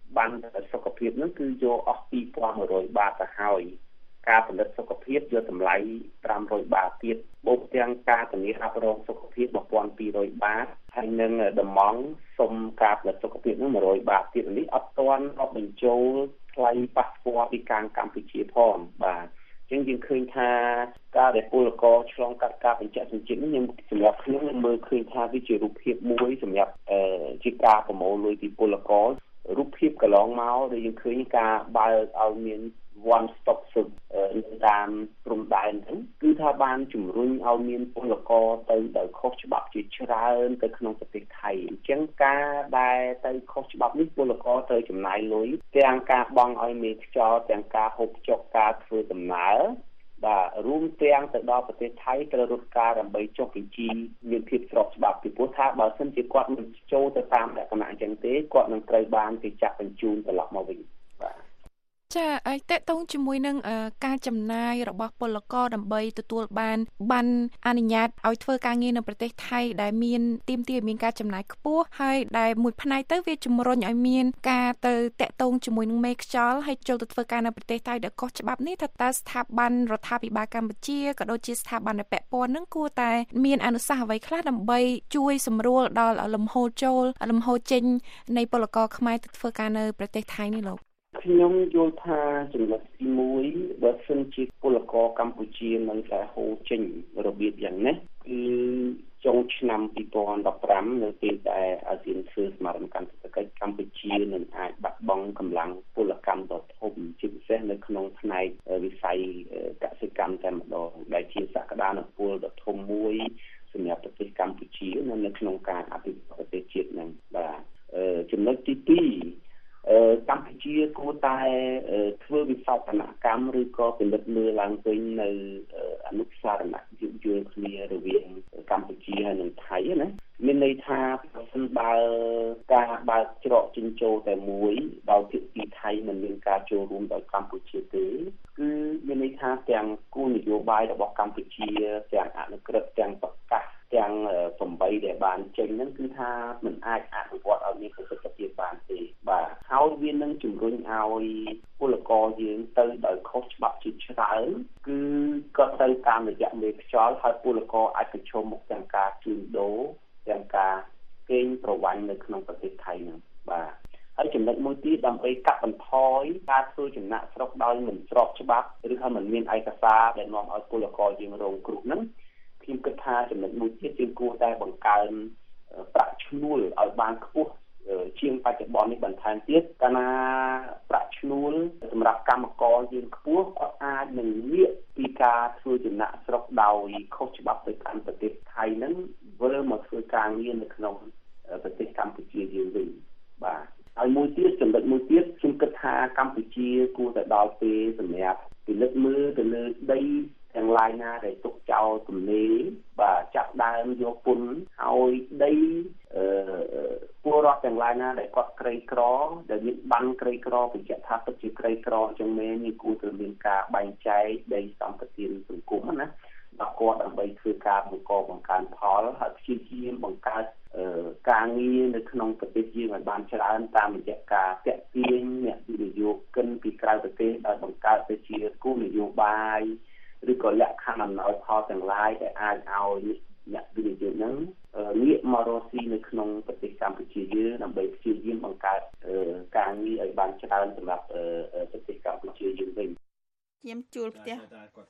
Speaker 22: បានសុខភាពហ្នឹងគឺយកអស់ពីរពាន់មួយរយបាតទៅហើយការផលិតសុខភាពយកតម្លៃប្រាំរយបាតទៀតបូកទាំងការធានារ៉ាប់រងសុខភាពមួយពាន់ពីររយបាតហើយនឹងដំណងសុំការផលិតសុខភាពហ្នឹងមួយរយបាតទៀតនេះអត់ទាន់រាប់បញ្ចូលថ្លៃប៉ាសពតពីខាងកម្ពុជាផងបាទអញ្ចឹងយើងឃើញថាការដែលពលករឆ្លងកាត់ការបញ្ជាក់សញ្ជាតិនេះខ្ញុំសម្រាប់ខ្ញុំមើលឃើញថាវាជារូបភាពមួយសម្រាប់ជាការប្រមូលលុយពីពលកររូបភាពកន្លងមកដែលយើងឃើញការបើកឲ្យមាន one stop shop តាមព្រំដែនហ្នឹងគឺថាបានជំរុញឲ្យមានពលករទៅដោយខុសច្បាប់ជាច្រើនទៅក្នុងប្រទេសថៃអញ្ចឹងការដែលទៅខុសច្បាប់នេះពលករត្រូវចំណាយលុយទាំងការបង់ឲ្យមេខ្យល់ទាំងការហូបចុកការធ្វើដំណើរបាទរួមទាំងទៅដល់ប្រទេសថៃត្រូវរត់ការដើម្បីចុះបញ្ជីមានភាពស្របច្បាប់ពីព្រោះថាបើសិនជាគាត់មិនចូលទៅតាមលក្ខណៈអញ្ចឹងទេគាត់នឹងត្រូវបានគេចាក់បញ្ជូនត្រឡប់មកវិញបាទ
Speaker 1: ចាអីតេតងជាមួយនឹងការចំណាយរបស់ពលករដើម្បីទទួលបានបានអនុញ្ញាតឲ្យធ្វើការងារនៅប្រទេសថៃដែលមានទីមទាមានការចំណាយខ្ពស់ហើយដែលមួយផ្នែកទៅវាជំរុញឲ្យមានការទៅតេតងជាមួយនឹងមេខ្យល់ហើយចូលទៅធ្វើការនៅប្រទេសថៃដែលខុសច្បាប់នេះថាតើស្ថាប័នរដ្ឋាភិបាលកម្ពុជាក៏ដូចជាស្ថាប័នដែលពាក់ព័ន្ធនឹងគួរតែមានអនុសាសន៍អ្វីខ្លះដើម្បីជួយសម្រួលដល់លំហូរចូលលំហូរចេញនៃពលករខ្មែរទៅធ្វើការនៅប្រទេសថៃនេះលោក
Speaker 22: ខ្ញុំយល់ថាចំណុចទីមួយបើសិនជាពលករកម្ពុជានៅតែហូរចេញរបៀបយ៉ាងនេះគឺចុងឆ្នាំពីរពាន់ដប់ប្រាំនៅពេលដែលអាស៊ានធ្វើសមាគមកម្មសេដ្ឋកិច្ចកម្ពុជានឹងអាចបាត់បង់កម្លាំងពលកម្មដ៏ធំជាពិសេសនៅក្នុងផ្នែកវិស័យកសិកម្មតែម្ដងដែលជាសក្តានុពលដ៏ធំមួយសម្រាប់ប្រទេសកម្ពុជានៅក្នុងការអភិវឌ្ឍប្រទេសជាតិនឹងបាទចំណុចទីពីរកម្ពុជាគួរតែធ្វើវិសោធនកម្មឬក៏ពិនិត្យមើលឡើងវិញនៅអនុស្សារណៈយោគយល់គ្នារវាងកម្ពុជាហើយនិងថៃណាមានន័យថាប្រសិនបើការបើកច្រកចិញ្ចោតែមួយដោយភាគីថៃមិនមានការចូលរួមដោយកម្ពុជាទេគឺមានន័យថាទាំងគោលនយោបាយរបស់កម្ពុជាទាំងអនុក្រឹត្យទាំងប្រកាសទាំងសំបីដែលបានចេញហ្នឹងគឺថាมันអាចអនុវត្តឲ្យមានប្រសិទ្ធភាពបានទេបាទហើយវានឹងជំរុញឲ្យពលករយើងទៅដោយខុសច្បាប់ជាច្រើនគឺក៏ទៅតាមរយៈមេខ្យល់ហើយពលករអាចប្រឈមមុខទាំងការជួញដូរទាំងការកេងប្រវ័ញ្ចនៅក្នុងប្រទេសថៃហ្នឹងបាទហើយចំណុចមួយទៀតដើម្បីកាត់បន្ថយការធ្វើចំណាក់ស្រុកដោយមិនស្របច្បាប់ឬក៏មិនមានឯកសារដែលនាំឲ្យពលករយើងរងគ្រោះហ្នឹងខ្ញុំគិតថាចំណុចមួយទៀតយើងគួរតែបង្កើនប្រាក់ឈ្នួលឲ្យបានខ្ពស់ជាងបច្ចុប្បន្ននេះបន្ថែមទៀតកាលណាប្រាក់ឈ្នួលសម្រាប់កម្មករយើងខ្ពស់គាត់អាចនឹងងាកពីការធ្វើចំណាក់ស្រុកដោយខុសច្បាប់ទៅកាន់ប្រទេសថៃហ្នឹងវិលមកធ្វើការងារនៅក្នុងប្រទេសកម្ពុជាយើងវិញបាទហើយមួយទៀតចំណុចមួយទៀតខ្ញុំគិតថាកម្ពុជាគួរតែដល់ពេលសម្រាប់ពិនិត្យមើលទៅលើដីទាំងឡាយណាដែលទុកចោលទំនេរបាទចាប់ដើមយកពន្ធឲ្យដីអឺពលរដ្ឋទាំងឡាយណាដែលគាត់ក្រីក្រដែលមានបានក្រីក្របញ្ជាក់ថាពិតជាក្រីក្រអញ្ចឹងមែននេះគួរតែមានការបែងចែកដីសម្បត្តិសង្គមណាដល់គាត់ដើម្បីធ្វើការបង្កបង្កើនផលហើយព្យាយាមបង្កើតការងារនៅក្នុងប្រទេសយើងឲ្យបានច្រើនតាមរយៈការតាក់ទាញអ្នកវិនិយោគិនពីក្រៅប្រទេសដោយបង្កើតទៅជាគោលនយោបាយឬក៏លក្ខខណ្ឌអំណោយផលទាំងឡាយដែលអាចឲ្យអ្នកវិនិយោគហ្នឹងងាកមករកស៊ីនៅក្នុងប្រទេសកម្ពុជាយើងដើម្បីព្យាយាមបង្កើតការងារឲ្យបានច្រើនសម្រាប់ប្រទេសកម្ពុជាយើងវិញ
Speaker 3: ខ្ញុំជួលផ្ទះ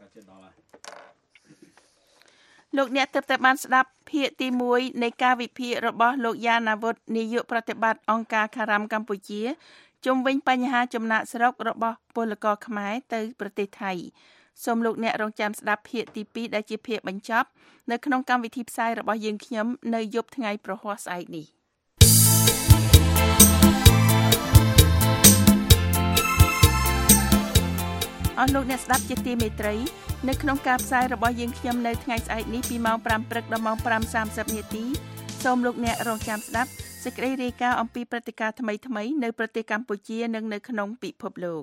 Speaker 3: លោកអ្នកទើបតែបានស្ដាប់ភាគទីមួយនៃការវិភាគរបស់លោកយ៉ាណាវុធនាយកប្រតិបត្តិអង្គការខារ៉ាំកម្ពុជាជុំវិញបញ្ហាចំណាក់ស្រុករបស់ពលករខ្មែរទៅប្រទេសថៃសូមលោកអ្នករងចាំស្ដាប់ភាគទីពីរដែលជាភាគបញ្ចប់នៅក្នុងកម្មវិធីផ្សាយរបស់យើងខ្ញុំនៅយប់ថ្ងៃប្រហ័សស្អែកនេះអស់លោកអ្នកស្ដាប់ជាទីមេត្រីនៅក្នុងការផ្សាយរបស់យើងខ្ញុំនៅថ្ងៃស្អែកនេះពីម៉ោងប្រាំព្រឹកដល់ម៉ោងប្រាំសាមសិបនាទីសូមលោកអ្នករងចាំស្ដាប់សេចក្តីរាយការណ៍អំពីព្រឹត្តិការណ៍ថ្មីៗនៅប្រទេសកម្ពុជានិងនៅក្នុងពិភពលោក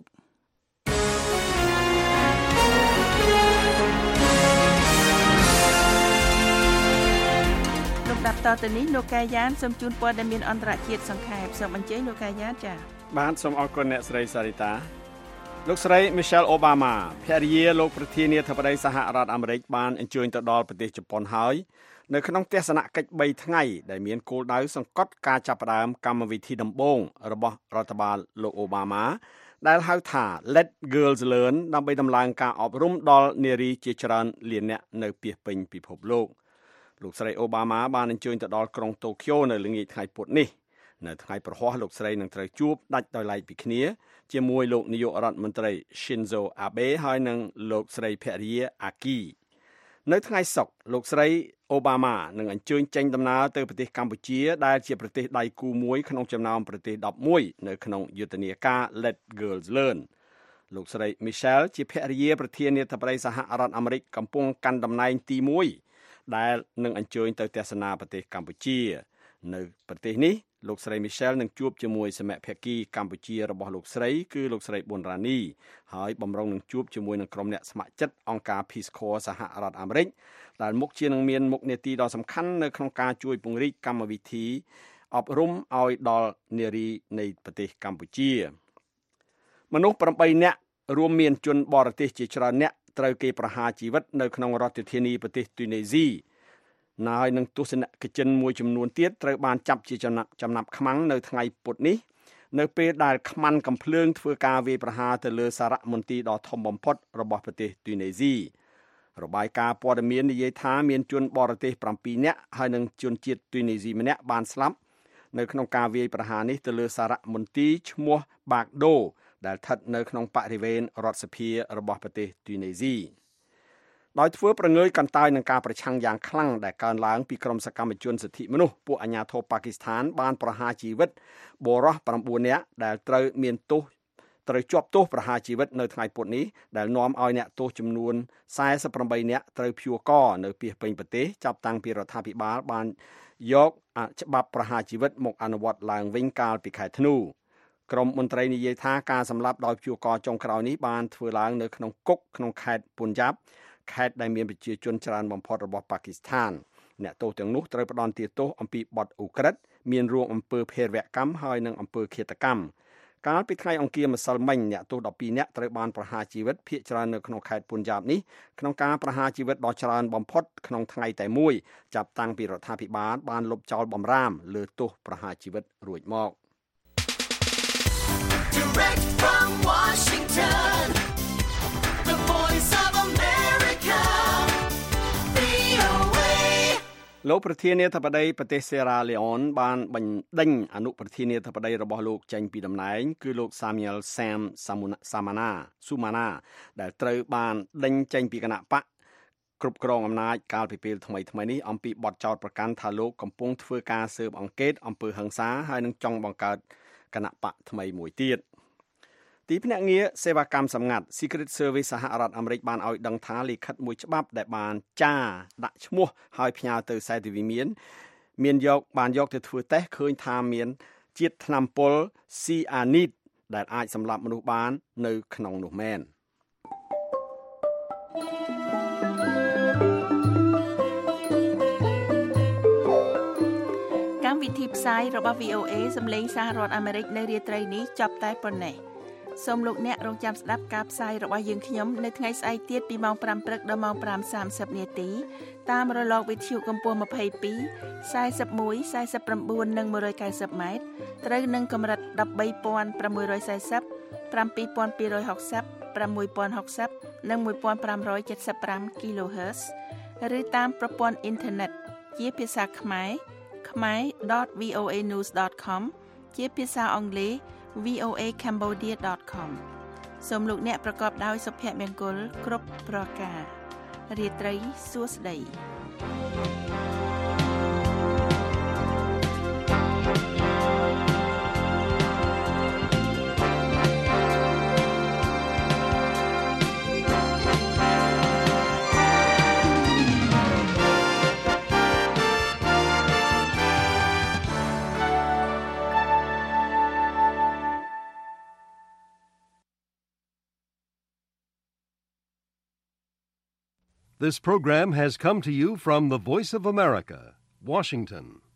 Speaker 3: លំដាប់តទៅនេះលោកកាយានសូមជូនព័ត៌មានអន្តរជាតិសង្ខេបសូមអញ្ជើញលោកកាយានចា៎
Speaker 4: បានសូមអរគុណអ្នកស្រីសារីតាលោកស្រី Michelle Obama ភរិយាលោកប្រធានាធិបតីសហរដ្ឋអាមេរិកបានអញ្ជើញទៅដល់ប្រទេសជប៉ុនហើយនៅក្នុងទស្សនកិច្ចបីថ្ងៃដែលមានគោលដៅសង្កត់ការចាប់ផ្ដើមកម្មវិធីដំបូងរបស់រដ្ឋបាលលោក Obama ដែលហៅថា Let Girls Learn ដើម្បីដំឡើងការអប់រំដល់នារីជាច្រើនលាននាក់នៅពាសពេញពិភពលោកលោកស្រី Obama បានអញ្ជើញទៅដល់ក្រុងតូក្យូនៅល្ងាចថ្ងៃពុធនេះនៅថ្ងៃប្រហ័សលោកស្រីនឹងត្រូវជួបដាច់ដោយឡែកពីគ្នាជាមួយលោកនាយករដ្ឋមន្ត្រី Shinzo Abe ហើយនិងលោកស្រីភរិយា Aki នៅថ្ងៃសុក្រលោកស្រី Obama នឹងអញ្ជើញចេញដំណើរទៅប្រទេសកម្ពុជាដែលជាប្រទេសដៃគូមួយក្នុងចំណោមប្រទេសដប់មួយនៅក្នុងយុទ្ធនាការ Let Girls Learn លោកស្រី Michelle ជាភរិយាប្រធានាធិបតីសហរដ្ឋអាមេរិកកំពុងកាន់តំណែងទីមួយដែលនឹងអញ្ជើញទៅទស្សនាប្រទេសកម្ពុជានៅប្រទេសនេះលោកស្រី Michelle នឹងជួបជាមួយសមាភគីកម្ពុជារបស់លោកស្រីគឺលោកស្រីប៊ុនរ៉ានីហើយបំរុងនឹងជួបជាមួយនឹងក្រុមអ្នកស្ម័គ្រចិត្តអង្គការ Peace Corps សហរដ្ឋអាមេរិកដែលមុខជានឹងមានមុខនាទីដ៏សំខាន់នៅក្នុងការជួយពង្រីកកម្មវិធីអប់រំឲ្យដល់នារីនៃប្រទេសកម្ពុជាមនុស្ស8នាក់រួមមានជនបរទេសជាច្រើនអ្នកត្រូវគេប្រហារជីវិតនៅក្នុងរដ្ឋធានីប្រទេសទូនេស៊ីណហើយនឹងទស្សនកិច្ចជនមួយចំនួនទៀតត្រូវបានចាប់ជាចំណាប់ចំណាប់ខ្មាំងនៅថ្ងៃពុធនេះនៅពេលដែលខ្មាន់កំភ្លើងធ្វើការវាយប្រហារទៅលើសារមន្ទីរដ៏ធំបំផុតរបស់ប្រទេសទូនេស៊ីរបាយការណ៍ព័ត៌មាននិយាយថាមានជនបរទេស7នាក់ហើយនិងជនជាតិទូនេស៊ីម្នាក់បានស្លាប់នៅក្នុងការវាយប្រហារនេះទៅលើសារមន្ទីរឈ្មោះបាកដូដែលស្ថិតនៅក្នុងបរិវេណរដ្ឋសភារបស់ប្រទេសទូនេស៊ីដោយធ្វើប្រងើយកន្តើយនឹងការប្រឆាំងយ៉ាងខ្លាំងដែលកើនឡើងពីក្រុមសកម្មជនសិទ្ធិមនុស្សពួកអាជ្ញាធរប៉ាគីស្ថានបានប្រហារជីវិតបុរស9នាក់ដែលត្រូវមានទោសត្រូវជាប់ទោសប្រហារជីវិតនៅថ្ងៃពុធនេះដែលនាំឲ្យអ្នកទោសចំនួន48នាក់ត្រូវព្យួរកនៅពាសពេញប្រទេសចាប់តាំងពីរដ្ឋាភិបាលបានយកច្បាប់ប្រហារជីវិតមកអនុវត្តឡើងវិញកាលពីខែធ្នូក្រមមន្ត្រីនិយាយថាការសម្លាប់ដោយព្យួរកចុងក្រោយនេះបានធ្វើឡើងនៅក្នុងគុកក្នុងខេត្តពុនយ៉ាប់ខេត្តដែលមានប្រជាជនច្រើនបំផុតរបស់ប៉ាគីស្ថានអ្នកទោសទាំងនោះត្រូវផ្ដន្ទាទោសអំពីបទឧក្រិដ្ឋមានរួមអំពើភេរវកម្មហើយនិងអំពើឃាតកម្មកាលពីថ្ងៃអង្គារម្សិលមិញអ្នកទោស12នាក់ត្រូវបានប្រហារជីវិតភាគច្រើននៅក្នុងខេត្តពុនយ៉ាប់នេះក្នុងការប្រហារជីវិតដ៏ច្រើនបំផុតក្នុងថ្ងៃតែមួយចាប់តាំងពីរដ្ឋាភិបាលបានលុបចោលបំរាមលើទោសប្រហារជីវិតរួចមក
Speaker 2: Direct from Washington, the voice of America, វី អូ เอ
Speaker 4: លោកប្រធានាធិបតីប្រទេសសេរ៉ាឡេអូនបានបញ្ដេញអនុប្រធានាធិបតីរបស់លោកចេញពីតំណែងគឺលោក Samuel Sam Samana Sumana ដែលត្រូវបានដេញចេញពីគណៈបកគ្រប់គ្រងអំណាចកាលពីពេលថ្មីថ្មីនេះអំពីបទចោទប្រកាន់ថាលោកកំពុងធ្វើការស៊ើបអង្កេតអំពើហិង្សាហើយនឹងចង់បង្កើតគណៈបកថ្មីមួយទៀតទីភ្នាក់ងារសេវាកម្មសម្ងាត់ Secret Service សហរដ្ឋអាមេរិកបានឲ្យដឹងថាលិខិតមួយច្បាប់ដែលបានចារដាក់ឈ្មោះហើយផ្ញើទៅសេតវិមានមានយកបានយកទៅធ្វើតេស្តឃើញថាមានជាតិថ្នាំពុល Cyanide ដែលអាចសម្លាប់មនុស្សបាននៅក្នុងនោះមែន
Speaker 3: កម្មវិធីផ្សាយរបស់ វី អូ เอ សម្លេងសហរដ្ឋអាមេរិកនៅរាត្រីនេះចប់តែប៉ុណ្ណេះសូមលោកអ្នករងចាំស្ដាប់ការផ្សាយរបស់យើងខ្ញុំនៅថ្ងៃស្អែកទៀតពីម៉ោង5ព្រឹកដល់ម៉ោង5:សាមសិបនាទីតាមរលកវិទ្យុកម្ពស់22 41 49និង190ម៉ែត្រត្រូវនឹងកម្រិត13640 7260 6060និង1575 kHz ឬតាមប្រព័ន្ធអ៊ីនធឺណិតជាភាសាខ្មែរខ្មែរ ដត វី អូ เอ นิวส์ ដត com ជាភាសាអង់គ្លេស វី អូ เอ cambodia ដត com សូមលោកអ្នកប្រកបដោយសុភមង្គលគ្រប់ប្រការរាត្រីសួស្តី
Speaker 5: This program has come to you from the Voice of America, Washington.